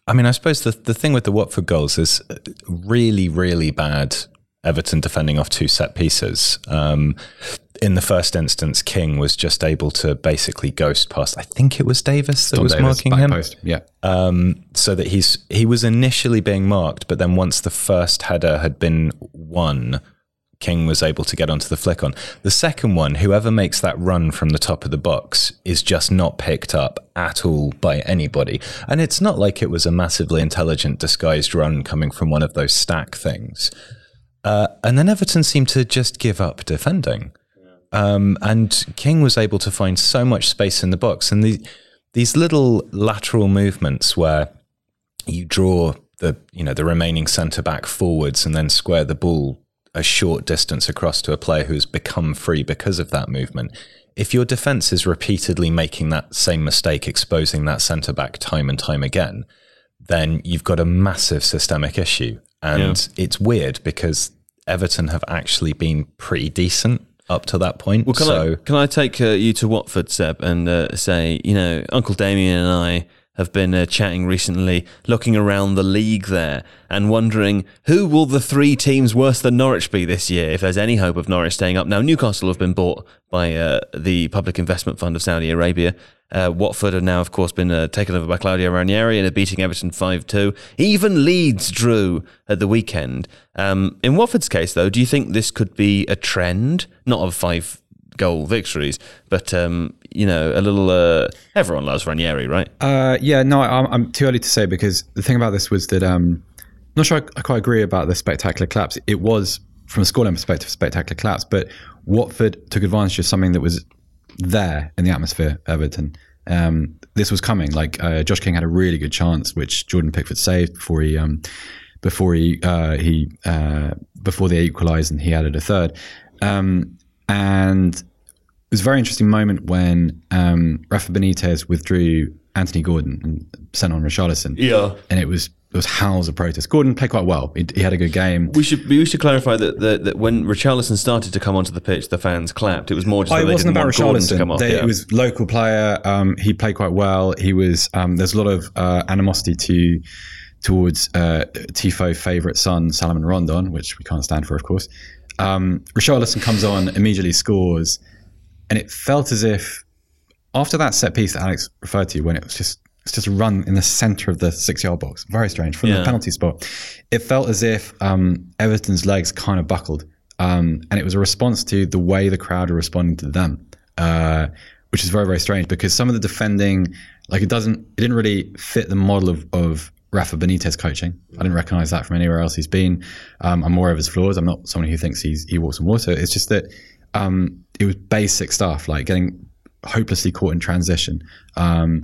I mean, I suppose the, the thing with the Watford goals is really, really bad Everton defending off two set pieces. Um, in the first instance, King was just able to basically ghost past, I think it was Davis that Tom was Davis, marking back him. Post. Yeah. Um, so that he's he was initially being marked, but then once the first header had been won, King was able to get onto the flick on. The second one, whoever makes that run from the top of the box is just not picked up at all by anybody. And it's not like it was a massively intelligent disguised run coming from one of those stack things. Uh, and then Everton seemed to just give up defending. Um, and King was able to find so much space in the box. And the, these little lateral movements where you draw the, you know, the remaining centre-back forwards and then square the ball a short distance across to a player who has become free because of that movement. If your defence is repeatedly making that same mistake, exposing that centre-back time and time again, then you've got a massive systemic issue. And yeah. it's weird because Everton have actually been pretty decent up to that point. Well, can, so, I, can I take uh, you to Watford, Seb, and uh, say, you know, Uncle Damien and I have been uh, chatting recently, looking around the league there and wondering who will the three teams worse than Norwich be this year, if there's any hope of Norwich staying up. Now, Newcastle have been bought by uh, the Public Investment Fund of Saudi Arabia. Uh, Watford have now, of course, been uh, taken over by Claudio Ranieri and are beating Everton five two. Even Leeds drew at the weekend. Um, in Watford's case, though, do you think this could be a trend? Not of five goal victories, but um, you know, a little. Uh, everyone loves Ranieri, right? Uh, yeah, no, I'm, I'm too early to say because the thing about this was that um, I'm not sure I, I quite agree about the spectacular collapse. It was, from a scoreline perspective, a spectacular collapse, but Watford took advantage of something that was there in the atmosphere. Everton. Um, this was coming. Like uh, Josh King had a really good chance, which Jordan Pickford saved before he um, before he uh, he uh, before they equalised, and he added a third. Um, and it was a very interesting moment when um, Rafa Benitez withdrew Anthony Gordon and sent on Richarlison. Yeah, and it was it was howls of protest. Gordon played quite well. He, he had a good game. We should we should clarify that, that that when Richarlison started to come onto the pitch, the fans clapped. It was more just that oh, it they wasn't didn't about want Gordon to come Richarlison. off. They, yeah. It was local player. Um, he played quite well. He was. Um, there's a lot of uh, animosity to towards uh, Tifo favourite son Salomon Rondon, which we can't stand for, of course. Um, Richarlison comes on, immediately scores, and it felt as if after that set piece that Alex referred to, when it was just it's just a run in the centre of the six-yard box, very strange, from yeah. the penalty spot, it felt as if um, Everton's legs kind of buckled, um, and it was a response to the way the crowd are responding to them, uh, which is very, very strange because some of the defending, like it doesn't, it didn't really fit the model of, of Rafa Benitez coaching. I didn't recognise that from anywhere else he's been. Um, I'm more of his flaws. I'm not someone who thinks he's he walks on water. It's just that um, it was basic stuff like getting hopelessly caught in transition. Um,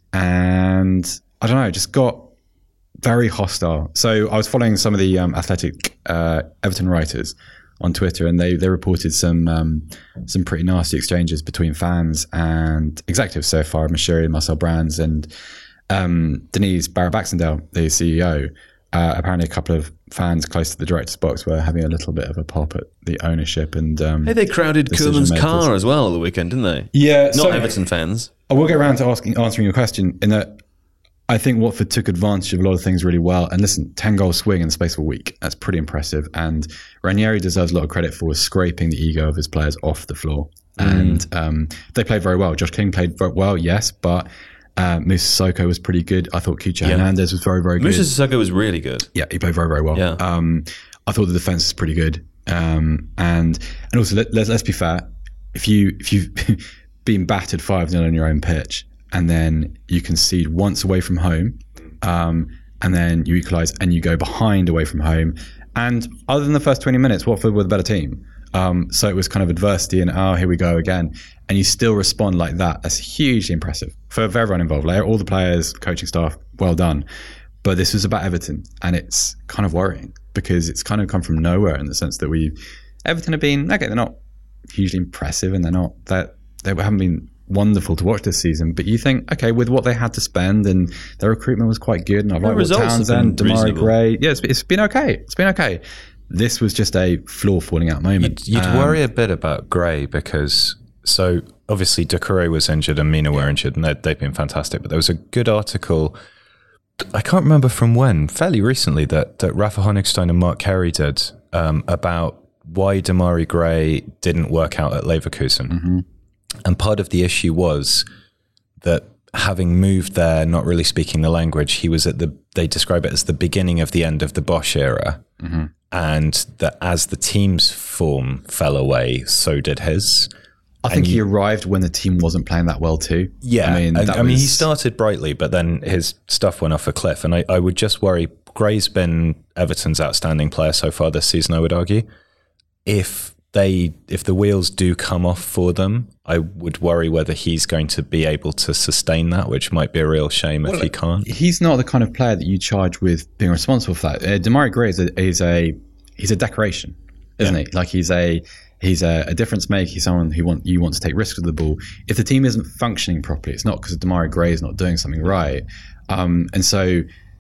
and I don't know, just got very hostile. So I was following some of the um, Athletic uh, Everton writers on Twitter, and they they reported some um, some pretty nasty exchanges between fans and executives so far. Mashiri and Marcel Brands and um, Denise Barrett-Baxendale, the C E O. Uh, apparently, a couple of fans close to the director's box were having a little bit of a pop at the ownership. And um, hey, they crowded Koeman's car as well at the weekend, didn't they? Yeah, not so Everton fans. I will get around to asking answering your question in that I think Watford took advantage of a lot of things really well. And listen, ten goal swing in the space of a week, that's pretty impressive. And Ranieri deserves a lot of credit for scraping the ego of his players off the floor. Mm. And um, they played very well. Josh King played very well, yes, but uh, Moussa Sissoko was pretty good. I thought Cucho yeah. Hernandez was very, very good. Moussa Sissoko was really good. Yeah, he played very, very well. Yeah. Um, I thought the defence was pretty good. Um, and and also, let, let's, let's be fair. If, you, if you've been battered five nil on your own pitch, and then you concede once away from home, um, and then you equalise and you go behind away from home. And other than the first twenty minutes, Watford were the better team. Um, so it was kind of adversity and, oh, here we go again. And you still respond like that. That's hugely impressive for everyone involved. Like all the players, coaching staff, well done. But this was about Everton, and it's kind of worrying because it's kind of come from nowhere in the sense that we Everton have been, okay, they're not hugely impressive and they're not, that they haven't been wonderful to watch this season, but you think, okay, with what they had to spend and their recruitment was quite good, and I've liked Townsend, Damari Gray, yeah, it's, it's been okay. It's been okay. This was just a floor falling out moment. You'd, you'd um, worry a bit about Gray because, so obviously Doucouré was injured and Mina were injured, and they'd, they've been fantastic. But there was a good article I can't remember from when, fairly recently, that, that Rafa Honigstein and Mark Carey did um, about why Damari Gray didn't work out at Leverkusen. Mm-hmm. And part of the issue was that having moved there, not really speaking the language, he was at the, they describe it as the beginning of the end of the Bosch era. Mm-hmm. And that as the team's form fell away, so did his. I think and he arrived when the team wasn't playing that well too. Yeah, I mean, I, that I mean, was... he started brightly, but then his stuff went off a cliff. And I, I would just worry. Gray's been Everton's outstanding player so far this season, I would argue. If they, if the wheels do come off for them, I would worry whether he's going to be able to sustain that, which might be a real shame well, if he can't. He's not the kind of player that you charge with being responsible for that. Uh, Damari Gray is a, is a he's a decoration, isn't yeah. he? Like he's a He's a, a difference maker. He's someone who want you want to take risks with the ball. If the team isn't functioning properly, it's not because Damari Gray is not doing something right. Um, and so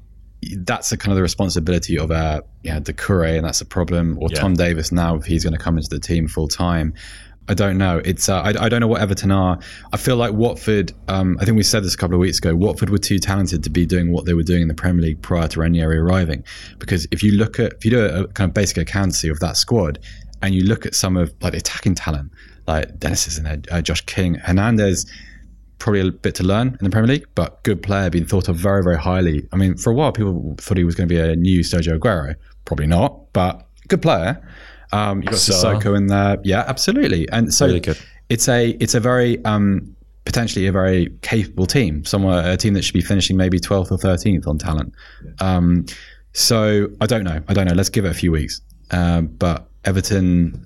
that's a kind of the responsibility of uh, yeah, Doucouré, and that's a problem. Or yeah. Tom Davis now, if he's going to come into the team full time. I don't know. It's uh, I, I don't know what Everton are. I feel like Watford, um, I think we said this a couple of weeks ago, Watford were too talented to be doing what they were doing in the Premier League prior to Ranieri arriving. Because if you look at, if you do a, a kind of basic accountancy of that squad, and you look at some of like the attacking talent, like Dennis is in there, uh, Josh King, Hernandez, probably a bit to learn in the Premier League, but good player, being thought of very, very highly. I mean, for a while, people thought he was going to be a new Sergio Aguero. Probably not, but good player. Um, you got so, Sissoko in there, yeah, absolutely. And so really good. it's a it's a very um, potentially a very capable team. Somewhere a team that should be finishing maybe twelfth or thirteenth on talent. Um, so I don't know. I don't know. Let's give it a few weeks. Um, but Everton,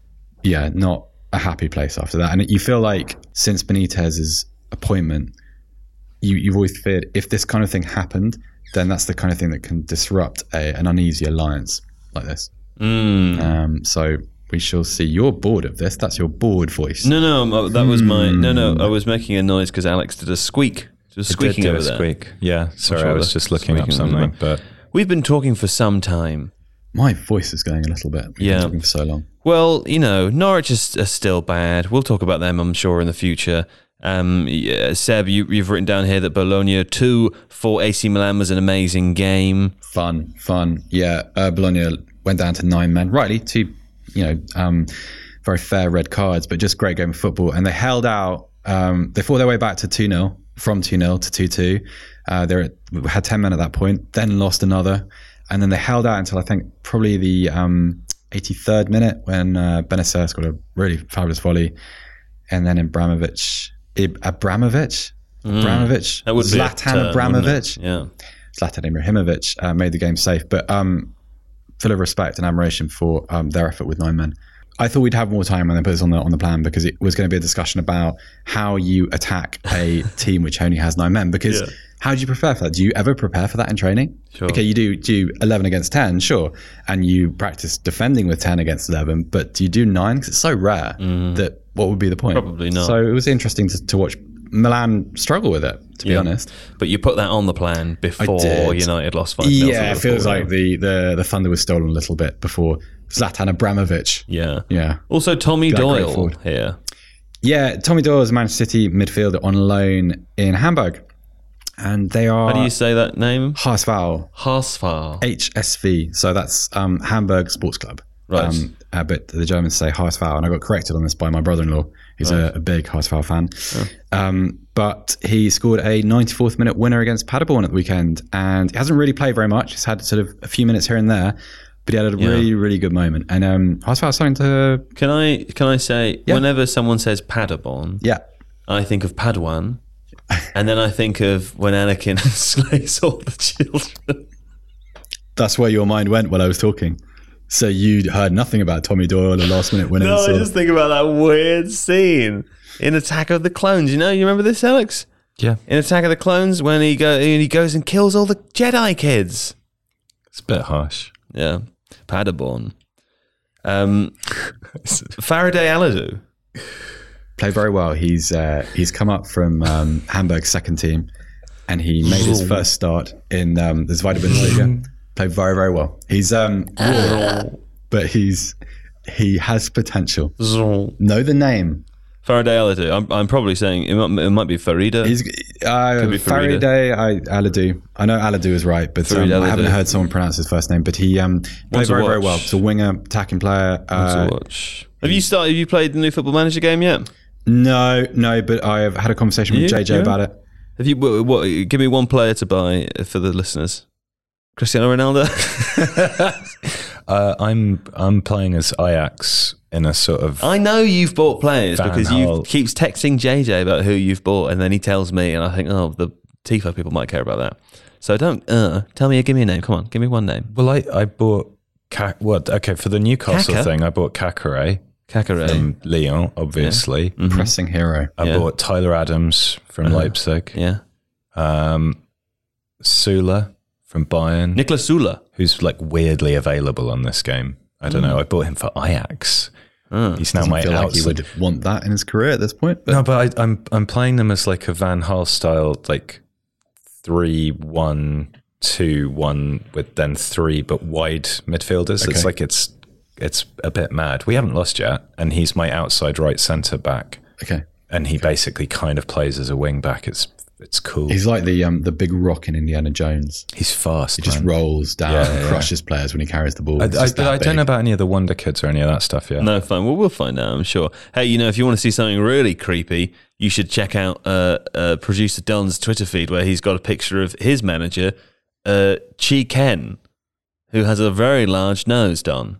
yeah, not a happy place after that. And you feel like since Benitez's appointment, you, you've always feared if this kind of thing happened, then that's the kind of thing that can disrupt a, an uneasy alliance like this. Mm. Um, so we shall see. You're bored of this. That's your bored voice. No, no, that was my... No, no, I was making a noise because Alex did a squeak. Just squeaking did do over a there. Squeak. Yeah, sorry, I was just looking up something. But we've been talking for some time. My voice is going a little bit. We've yeah. been talking for so long. Well, you know, Norwich is, are still bad. We'll talk about them, I'm sure, in the future. Um, yeah, Seb, you, you've written down here that Bologna two for A C Milan was an amazing game. Fun, fun. Yeah, uh, Bologna went down to nine men. Rightly, two, you know, um, very fair red cards, but just great game of football. And they held out. Um, they fought their way back to two nil, from two nil to two two. Uh, they had ten men at that point, then lost another. And then they held out until I think probably the um, eighty-third minute when uh, Benacer scored a really fabulous volley. And then Abramovich, Abramovich? Mm. Abramovich? That would Zlatan be a turn, Abramovich? Yeah. Zlatan Ibrahimovic uh, made the game safe. But um, full of respect and admiration for um, their effort with nine men. I thought we'd have more time when they put this on the on the plan because it was going to be a discussion about how you attack a team which only has nine men. Because yeah. how do you prepare for that? Do you ever prepare for that in training? Sure. Okay, you do do eleven against ten, sure, and you practice defending with ten against eleven. But do you do nine? Because it's so rare mm. that what would be the point? Probably not. So it was interesting to, to watch Milan struggle with it, to yeah. be honest. But you put that on the plan before United lost five nil. Yeah, it feels like the, the the thunder was stolen a little bit before Zlatan Abramovich. Yeah. Yeah. Also Tommy Doyle here. Yeah, Tommy Doyle is a Manchester City midfielder on loan in Hamburg. And they are... How do you say that name? H S V. H S V. H S V. So that's um, Hamburg Sports Club. Right. Um, uh, but the Germans say H S V. And I got corrected on this by my brother-in-law. He's right. a, a big H S V fan. Oh. Um, but he scored a ninety-fourth minute winner against Paderborn at the weekend. And he hasn't really played very much. He's had sort of a few minutes here and there. But he had a yeah. really, really good moment. And um, H S V is starting to... Can I, can I say, yeah. whenever someone says Paderborn, yeah. I think of Padawan. And then I think of when Anakin slays all the children. That's where your mind went while I was talking. So you heard nothing about Tommy Doyle, the last minute winner. No, so. I just think about that weird scene in Attack of the Clones. You know, you remember this, Alex? Yeah. In Attack of the Clones, when he go, he goes and kills all the Jedi kids. It's a bit harsh. Yeah. Paderborn. Um, Faraday Aladu. Played very well. He's uh, he's come up from um, Hamburg's second team, and he made his first start in um, the Zweite Bundesliga. Played very very well. He's um, but he's he has potential. Know the name. Faraday Aladu. I'm, I'm probably saying it might, it might be Farida. He's uh, Could be Farida. Faraday I, Aladu. I know Aladu is right, but um, Farid I haven't Aladu. heard someone pronounce his first name. But he um, played to very, very watch. well. He's a winger, attacking player. To Uh, watch. Have you started? Have you played the new Football Manager game yet? no, no, but I've had a conversation with You? J J Yeah. about it. Have you? What, what? Give me one player to buy for the listeners. Cristiano Ronaldo. Uh, I'm I'm playing as Ajax in a sort of. I know you've bought players Van because you Gaal. keeps texting J J about who you've bought, and then he tells me, and I think, oh, the Tifo people might care about that. So don't uh, tell me. Give me a name. Come on, give me one name. Well, I I bought Ka- what? Okay, for the Newcastle Kaka? thing, I bought Kakare Kakare. from Lyon, obviously. Mhm. Pressing hero. I Yeah. bought Tyler Adams from Uh-huh. Leipzig. Yeah, Um, Sula from Bayern, Niklas Sula. who's like weirdly available on this game. I don't know. I bought him for Ajax. Oh. He's now Doesn't my feel like he outside. would want that in his career at this point. But No, but I, I'm I'm playing them as like a Van Gaal style, like three, one, two, one, with then three, but wide midfielders. It's Okay. like it's it's a bit mad. We haven't lost yet, and he's my outside right centre back, okay, and he basically kind of plays as a wing back. It's it's cool. he's like the um, the big rock in Indiana Jones. He's fast. He just man. rolls down Yeah, and yeah. crushes players when he carries the ball. I, It's I, just that I don't big. know about any of the Wonder Kids or any of that stuff yet. No, fine. Well, we'll find out, I'm sure. Hey, you know, if you want to see something really creepy, you should check out uh, uh, producer Don's Twitter feed where he's got a picture of his manager, uh, Chi Ken, who has a very large nose, Don.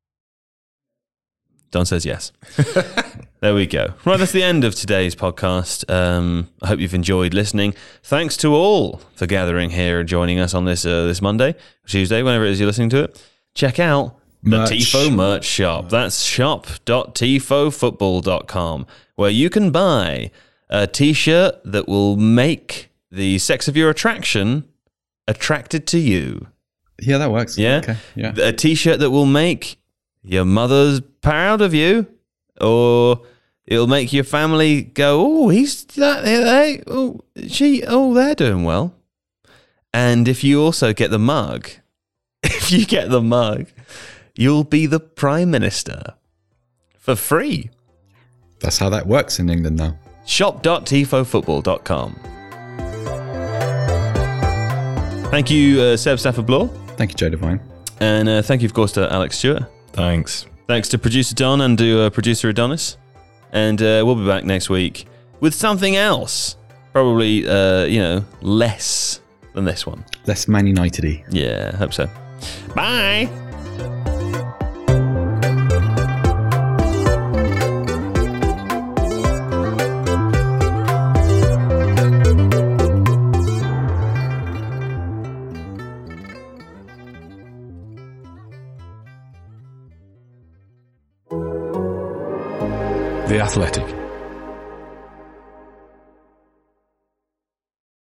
Don says yes. There we go. Right, that's the end of today's podcast. Um, I hope you've enjoyed listening. Thanks to all for gathering here and joining us on this uh, this Monday, Tuesday, whenever it is you're listening to it. Check out the Merch. Tifo merch shop. That's shop dot tifo football dot com, where you can buy a t-shirt that will make the sex of your attraction attracted to you. Yeah, that works. Yeah? Okay. Yeah. A t-shirt that will make your mother's proud of you, or it'll make your family go, oh, he's that, hey, oh, she, oh, they're doing well. And if you also get the mug, if you get the mug, you'll be the Prime Minister for free. That's how that works in England now. shop dot tifo football dot com. Thank you, uh, Seb Stafford-Bloor. Thank you, Joe Devine. And uh, thank you, of course, to Alex Stewart. Thanks. Thanks to producer Don and to uh, producer Adonis. And uh, we'll be back next week with something else. Probably, uh, you know, less than this one. Less Man United-y. Yeah, I hope so. Bye. The Athletic.